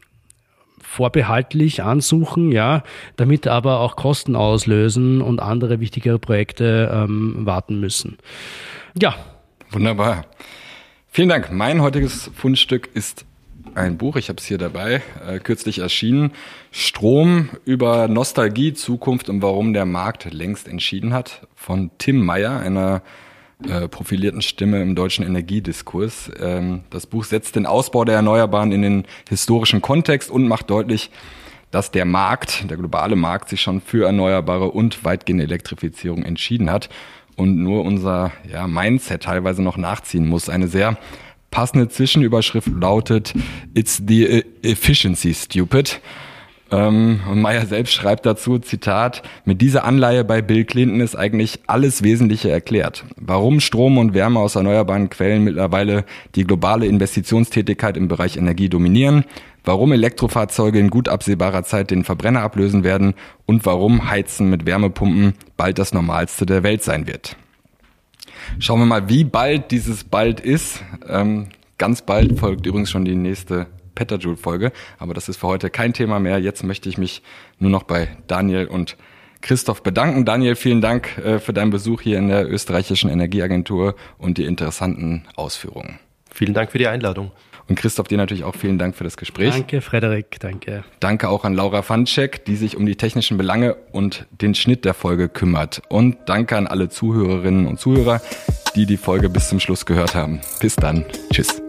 vorbehaltlich ansuchen, ja, damit aber auch Kosten auslösen und andere wichtigere Projekte warten müssen. Ja.
Wunderbar. Vielen Dank. Mein heutiges Fundstück ist ein Buch, ich habe es hier dabei, kürzlich erschienen. Strom über Nostalgie, Zukunft und warum der Markt längst entschieden hat, von Tim Meyer, einer profilierten Stimme im deutschen Energiediskurs. Das Buch setzt den Ausbau der Erneuerbaren in den historischen Kontext und macht deutlich, dass der Markt, der globale Markt, sich schon für erneuerbare und weitgehende Elektrifizierung entschieden hat und nur unser Mindset teilweise noch nachziehen muss. Eine sehr passende Zwischenüberschrift lautet "It's the efficiency, stupid". Und Meyer selbst schreibt dazu, Zitat, mit dieser Anleihe bei Bill Clinton ist eigentlich alles Wesentliche erklärt. Warum Strom und Wärme aus erneuerbaren Quellen mittlerweile die globale Investitionstätigkeit im Bereich Energie dominieren, warum Elektrofahrzeuge in gut absehbarer Zeit den Verbrenner ablösen werden und warum Heizen mit Wärmepumpen bald das Normalste der Welt sein wird. Schauen wir mal, wie bald dieses bald ist. Ganz bald folgt übrigens schon die nächste Petajoule-Folge, aber das ist für heute kein Thema mehr. Jetzt möchte ich mich nur noch bei Daniel und Christoph bedanken. Daniel, vielen Dank für deinen Besuch hier in der österreichischen Energieagentur und die interessanten Ausführungen.
Vielen Dank für die Einladung.
Und Christoph, dir natürlich auch vielen Dank für das Gespräch.
Danke, Frederik, danke.
Danke auch an Laura Fanczek, die sich um die technischen Belange und den Schnitt der Folge kümmert. Und danke an alle Zuhörerinnen und Zuhörer, die die Folge bis zum Schluss gehört haben. Bis dann. Tschüss.